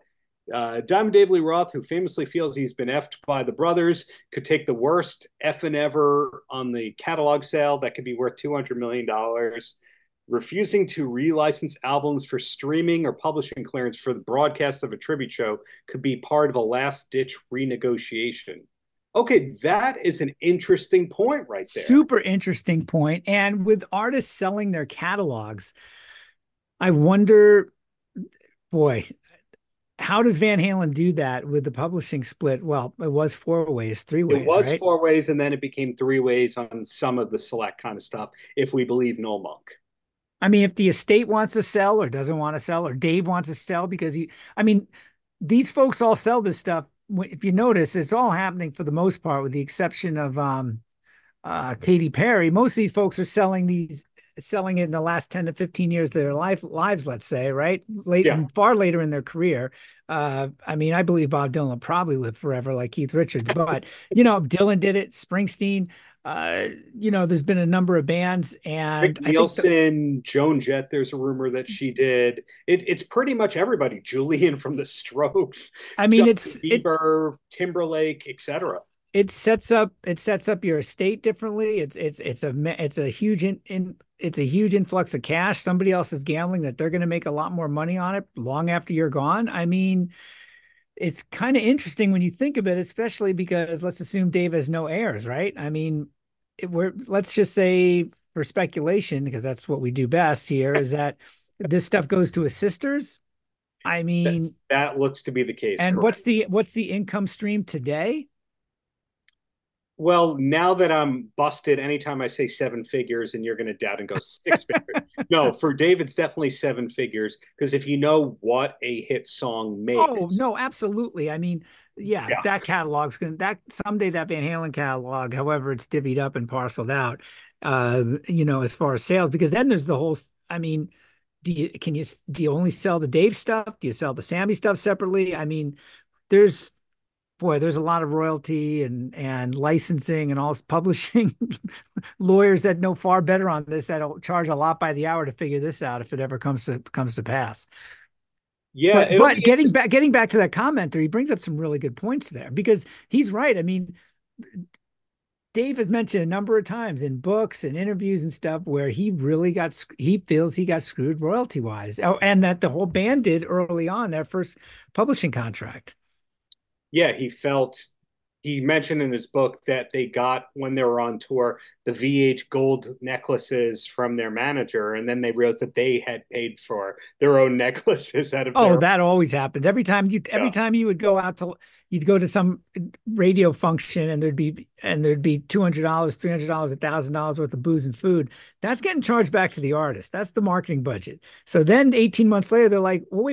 Diamond Dave Lee Roth, who famously feels he's been effed by the brothers, could take the worst effing ever on the catalog sale that could be worth $200 million. Refusing to relicense albums for streaming or publishing clearance for the broadcast of a tribute show could be part of a last ditch renegotiation. Okay, that is an interesting point right there. Super interesting point. And with artists selling their catalogs, I wonder, boy, how does Van Halen do that with the publishing split? Well, it was four ways, three ways, it was right? four ways, and then it became three ways on some of the select kind of stuff, if we believe Noel Monk. I mean, if the estate wants to sell or doesn't want to sell, or Dave wants to sell because I mean, these folks all sell this stuff. If you notice, it's all happening for the most part, with the exception of Katy Perry. Most of these folks are selling it in the last 10 to 15 years of their lives, let's say, right? Far later in their career. I mean, I believe Bob Dylan will probably live forever like Keith Richards, but Dylan did it, Springsteen, there's been a number of bands, and Rick Nielsen, Joan Jett, there's a rumor that she did. It's pretty much everybody. Julian from the Strokes. I mean, Justin Bieber, Timberlake, etc. It sets up your estate differently. It's a huge it's a huge influx of cash. Somebody else is gambling that they're going to make a lot more money on it long after you're gone. I mean, it's kind of interesting when you think of it, especially because let's assume Dave has no heirs, right? I mean, let's just say, for speculation, because that's what we do best here, is that this stuff goes to his sisters. I mean, that looks to be the case. And correct. What's the income stream today? Well, now that I'm busted, anytime I say seven figures, and you're going to doubt and go six figures. No, for Dave, it's definitely seven figures, because if you know what a hit song makes. Oh, no, absolutely. I mean, yeah. That catalog's going to, someday that Van Halen catalog, however it's divvied up and parceled out, as far as sales, because then there's the whole, I mean, do you only sell the Dave stuff? Do you sell the Sammy stuff separately? I mean, there's a lot of royalty and licensing and all publishing lawyers that know far better on this, that'll charge a lot by the hour to figure this out if it ever comes to pass. Yeah. But getting back to that commenter, he brings up some really good points there, because he's right. I mean, Dave has mentioned a number of times in books and interviews and stuff where he feels he got screwed royalty wise. Oh, and that the whole band did early on, their first publishing contract. Yeah, he mentioned in his book that they got, when they were on tour, the VH gold necklaces from their manager, and then they realized that they had paid for their own necklaces out of that always happens. Every time you would go out you'd go to some radio function, and there'd be $200, $300, $1,000 worth of booze and food. That's getting charged back to the artist. That's the marketing budget. So then 18 months later, they're like, well,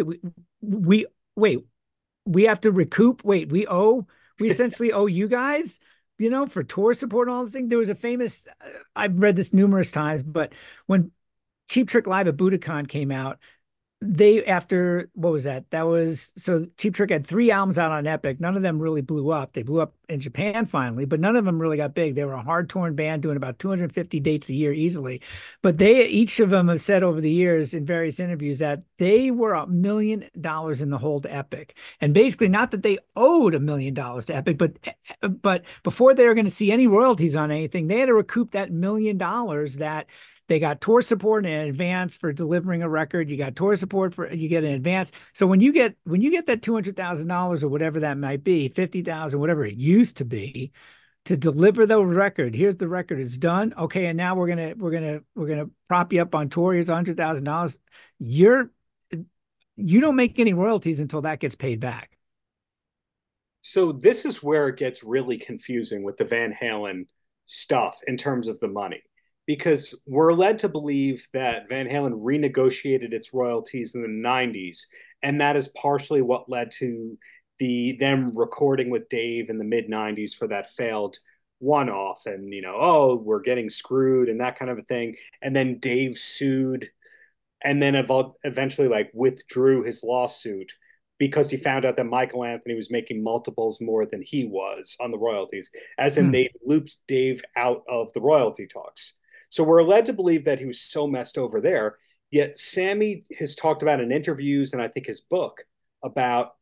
we have to recoup. We essentially owe you guys, for tour support and all this thing. There was a famous, I've read this numerous times, but when Cheap Trick Live at Budokan came out, what was that? So Cheap Trick had 3 albums out on Epic. None of them really blew up. They blew up in Japan finally, but none of them really got big. They were a hard-touring band doing about 250 dates a year easily. But each of them have said over the years in various interviews that they were $1 million in the hole to Epic. And basically, not that they owed $1 million to Epic, but before they were going to see any royalties on anything, they had to recoup that $1 million that they got tour support in advance for delivering a record. You got tour support you get in advance. So when you get that $200,000 or whatever that might be, 50,000, whatever it used to be, to deliver the record, here's the record, it's done. Okay, and now we're gonna prop you up on tour. Here's $100,000. You don't make any royalties until that gets paid back. So this is where it gets really confusing with the Van Halen stuff in terms of the money, because we're led to believe that Van Halen renegotiated its royalties in the 90s, and that is partially what led to them recording with Dave in the mid-90s for that failed one-off, and we're getting screwed and that kind of a thing. And then Dave sued, and then eventually withdrew his lawsuit because he found out that Michael Anthony was making multiples more than he was on the royalties, as in they looped Dave out of the royalty talks. So we're led to believe that he was so messed over there. Yet Sammy has talked about in interviews, and I think his book, about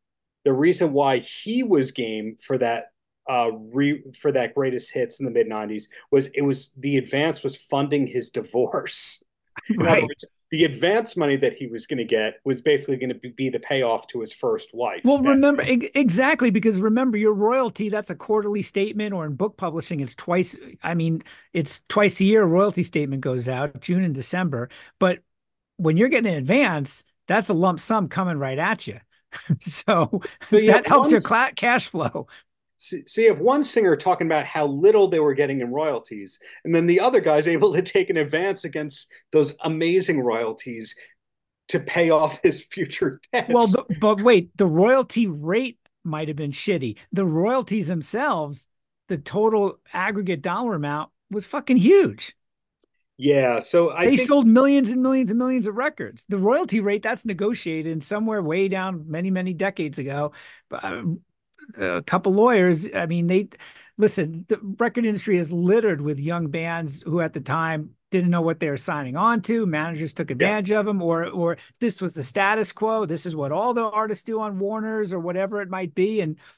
the reason why he was game for that for that greatest hits in the mid '90s was it was the advance was funding his divorce. In other Right. words, the advance money that he was going to get was basically going to be the payoff to his first wife. Well, remember exactly, because remember your royalty, that's a quarterly statement, or in book publishing, it's twice. I mean, it's twice a year. A royalty statement goes out June and December. But when you're getting an advance, that's a lump sum coming right at you. So So you that have helps one your cash flow. so you have one singer talking about how little they were getting in royalties, and then the other guy's able to take an advance against those amazing royalties to pay off his future Well, debts. but wait, the royalty rate might have been shitty. The royalties themselves, the total aggregate dollar amount was fucking huge. Yeah, so I They think sold millions and millions and millions of records. The royalty rate, that's negotiated and somewhere way down many, many decades ago. But a couple lawyers, I mean, they listen, the record industry is littered with young bands who at the time didn't know what they were signing on to. Managers took yeah. advantage of them, or this was the status quo. This is what all the artists do on Warner's or whatever it might be.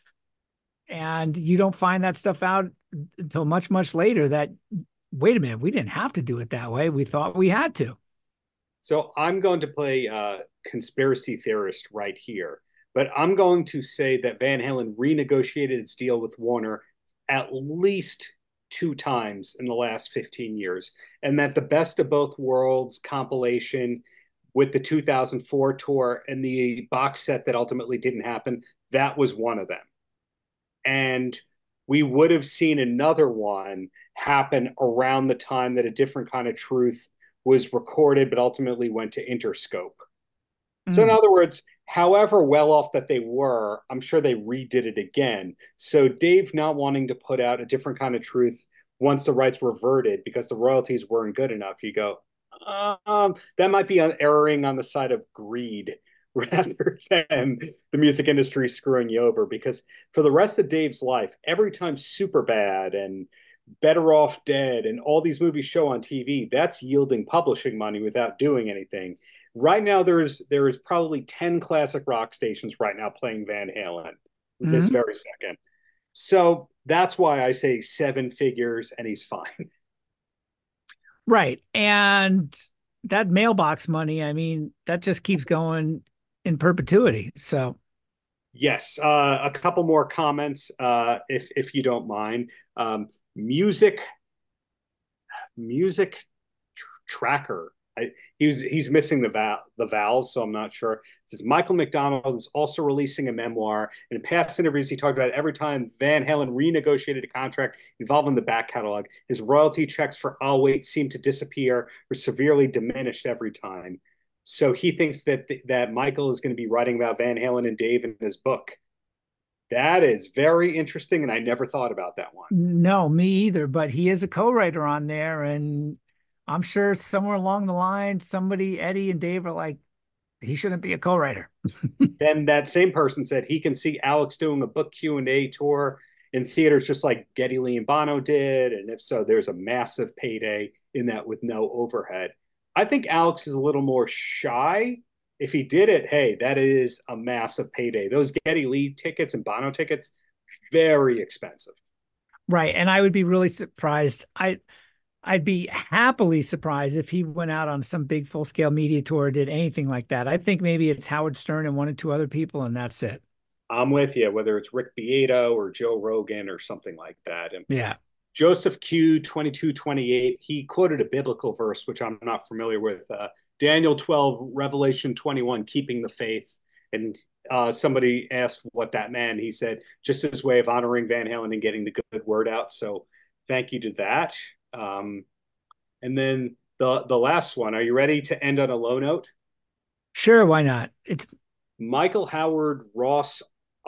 And you don't find that stuff out until much, much later that wait a minute, we didn't have to do it that way. We thought we had to. So I'm going to play conspiracy theorist right here, but I'm going to say that Van Halen renegotiated its deal with Warner at least two times in the last 15 years, and that the Best of Both Worlds compilation with the 2004 tour and the box set that ultimately didn't happen, that was one of them. And we would have seen another one happen around the time that A Different Kind of Truth was recorded, but ultimately went to Interscope. So, in Mm. other words, however well off that they were, I'm sure they redid it again. So, Dave not wanting to put out A Different Kind of Truth once the rights reverted because the royalties weren't good enough, you go, that might be erring on the side of greed rather than the music industry screwing you over. Because for the rest of Dave's life, every time Superbad and Better Off Dead and all these movies show on TV, that's yielding publishing money without doing anything. Right now, there is probably 10 classic rock stations right now playing Van Halen this Mm-hmm. very second. So that's why I say seven figures and he's fine. Right. And that mailbox money, I mean, that just keeps going in perpetuity. So, Yes, a couple more comments, if you don't mind. Music music tracker. He's missing the vowels, so I'm not sure. It says Michael McDonald is also releasing a memoir. And in past interviews, he talked about every time Van Halen renegotiated a contract involving the back catalog, his royalty checks for I'll Wait seemed to disappear or severely diminished every time. So he thinks that Michael is going to be writing about Van Halen and Dave in his book. That is very interesting, and I never thought about that one. no, me either. But he is a co-writer on there. And I'm sure somewhere along the line, somebody, Eddie and Dave, are like, he shouldn't be a co-writer. Then that same person said he can see Alex doing a book Q&A tour in theaters just like Geddy Lee and Bono did, and if so, there's a massive payday in that with no overhead. I think Alex is a little more shy. If he did it, hey, that is a massive payday. Those Geddy Lee tickets and Bono tickets, very expensive. Right. And I would be really surprised. I'd be happily surprised if he went out on some big full scale media tour or did anything like that. I think maybe it's Howard Stern and one or two other people, and that's it. I'm with you, whether it's Rick Beato or Joe Rogan or something like that. And Yeah. Joseph Q 22:28, he quoted a biblical verse, which I'm not familiar with. Daniel 12, Revelation 21, keeping the faith. And somebody asked what that meant. He said, just his way of honoring Van Halen and getting the good word out. So thank you to that. And then the last one. Are you ready to end on a low note? Sure, why not? It's Michael Howard Ross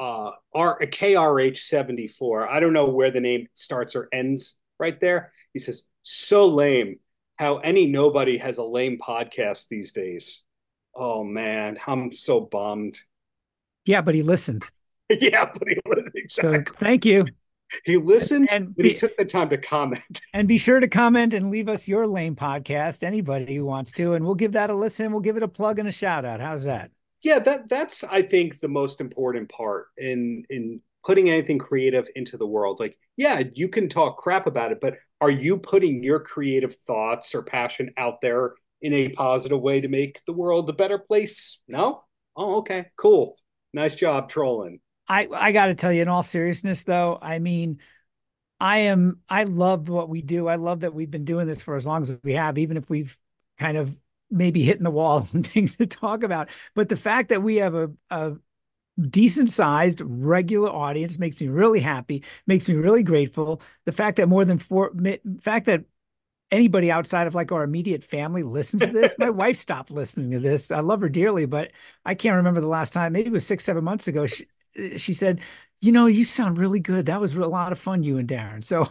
KRH 74. I don't know where the name starts or ends right there. He says, so lame how any nobody has a lame podcast these days. Oh man, I'm so bummed. yeah, but he listened. Yeah, but he was So exactly. thank you. He listened, And but he took the time to comment. be sure to comment and leave us your lame podcast, anybody who wants to, and we'll give that a listen. We'll give it a plug and a shout out. How's that? Yeah, that's I think the most important part in putting anything creative into the world. Like, yeah, you can talk crap about it, but are you putting your creative thoughts or passion out there in a positive way to make the world a better place? No? Oh, okay, cool. Nice job trolling. I got to tell you, in all seriousness, though, I mean, I love what we do. I love that we've been doing this for as long as we have, even if we've kind of maybe hitting the wall and things to talk about. But the fact that we have a decent sized regular audience makes me really happy, makes me really grateful. The fact that more than four, fact that anybody outside of like our immediate family listens to this. My wife stopped listening to this. I love her dearly, but I can't remember the last time. Maybe it was 6, 7 months ago. She said, "You know, you sound really good. That was a lot of fun, you and Darren." So,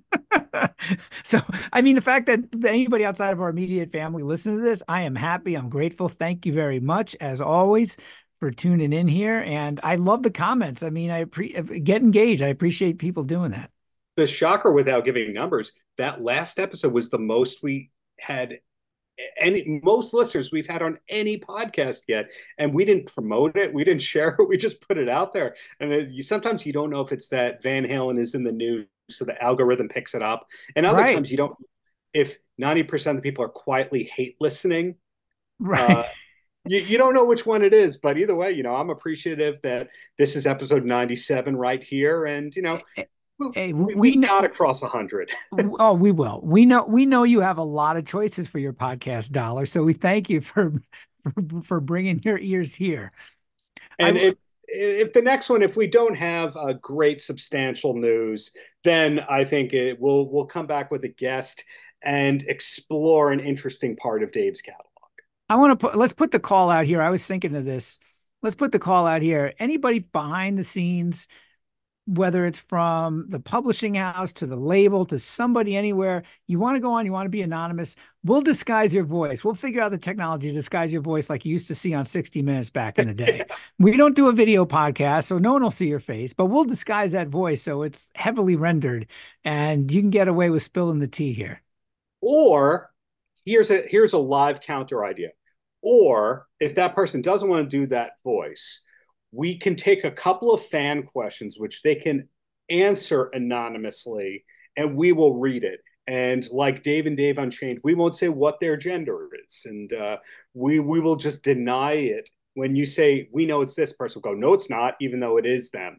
so I mean, the fact that anybody outside of our immediate family listens to this, I am happy. I'm grateful. Thank you very much, as always, for tuning in here. And I love the comments. I mean, get engaged. I appreciate people doing that. The shocker, without giving numbers, that last episode was the most we had any most listeners we've had on any podcast yet, and we didn't promote it, we didn't share it, we just put it out there. And sometimes you don't know if it's that Van Halen is in the news, so the algorithm picks it up, and other Right. times you don't. If 90% of the people are quietly hate listening, uh, Right. you don't know which one it is. But either way, I'm appreciative that this is episode 97 right here, and Hey, we got to cross 100. oh, we will. We know you have a lot of choices for your podcast dollar, so we thank you for bringing your ears here. I And if the next one, if we don't have a great substantial news, then I think we'll come back with a guest and explore an interesting part of Dave's catalog. I want to let's put the call out here. I was thinking of this. Let's put the call out here. Anybody behind the scenes, whether it's from the publishing house to the label to somebody anywhere, you want to go on, you want to be anonymous, we'll disguise your voice. We'll figure out the technology to disguise your voice like you used to see on 60 Minutes back in the day. We don't do a video podcast, so no one will see your face, but we'll disguise that voice so it's heavily rendered and you can get away with spilling the tea here. Or here's a live counter idea. Or if that person doesn't want to do that voice, we can take a couple of fan questions which they can answer anonymously, and we will read it. And like Dave and Dave Unchained, we won't say what their gender is, and we will just deny it. When you say we know it's this person, we'll go, no, it's not, even though it is them.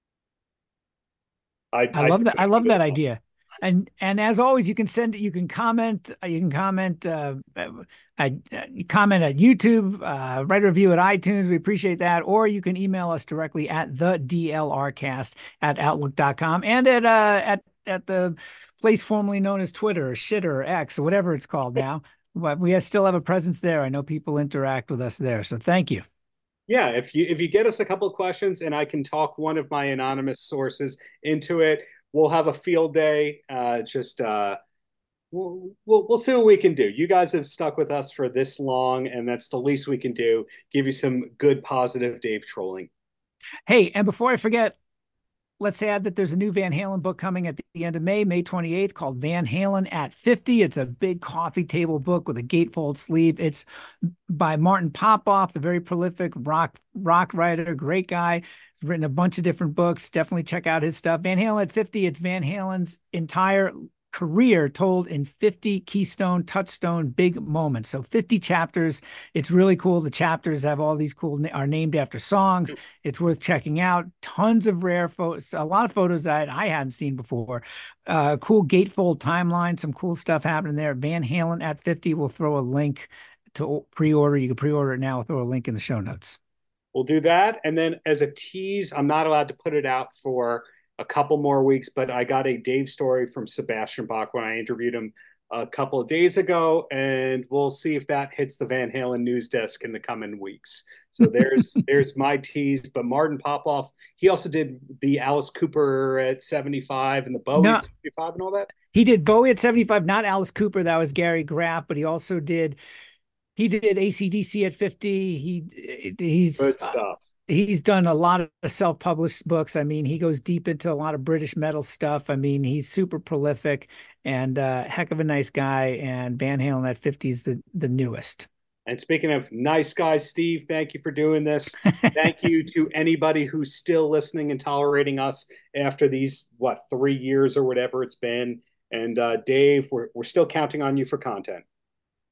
I I love think that. I love that idea. And as always, you can send it. You can comment. Comment at YouTube. Write a review at iTunes. We appreciate that. Or you can email us directly at the DLRcast at outlook.com and at the place formerly known as Twitter, or Shitter, or X, or whatever it's called now. But we still have a presence there. I know people interact with us there. So thank you. Yeah, if you get us a couple of questions and I can talk one of my anonymous sources into it, we'll have a field day. Just we'll see what we can do. You guys have stuck with us for this long, and that's the least we can do. Give you some good, positive Dave trolling. Hey, and before I forget, let's add that there's a new Van Halen book coming at the end of May, May 28th, called Van Halen at 50. It's a big coffee table book with a gatefold sleeve. It's by Martin Popoff, the very prolific rock writer, great guy. He's written a bunch of different books. Definitely check out his stuff. Van Halen at 50, it's Van Halen's entire career told in 50 keystone, touchstone, big moments. So 50 chapters. It's really cool. The chapters have all these cool, are named after songs. It's worth checking out. Tons of rare photos, a lot of photos that I hadn't seen before. Cool gatefold timeline, some cool stuff happening there. Van Halen at 50. We'll throw a link to pre-order. You can pre-order it now. We'll throw a link in the show notes. We'll do that. And then as a tease, I'm not allowed to put it out for a couple more weeks, but I got a Dave story from Sebastian Bach when I interviewed him a couple of days ago, and we'll see if that hits the Van Halen news desk in the coming weeks. So there's my tease. But Martin Popoff, he also did the Alice Cooper at 75 and the Bowie No, at 75 and all that. he did Bowie at 75, not Alice Cooper. That was Gary Graff, but he also did AC/DC at 50. Good stuff. He's done a lot of self-published books. I mean, he goes deep into a lot of British metal stuff. I mean, he's super prolific and heck of a nice guy. And Van Halen at 50 is the newest. And speaking of nice guys, Steve, thank you for doing this. Thank you to anybody who's still listening and tolerating us after these, what, 3 years or whatever it's been. And Dave, we're still counting on you for content.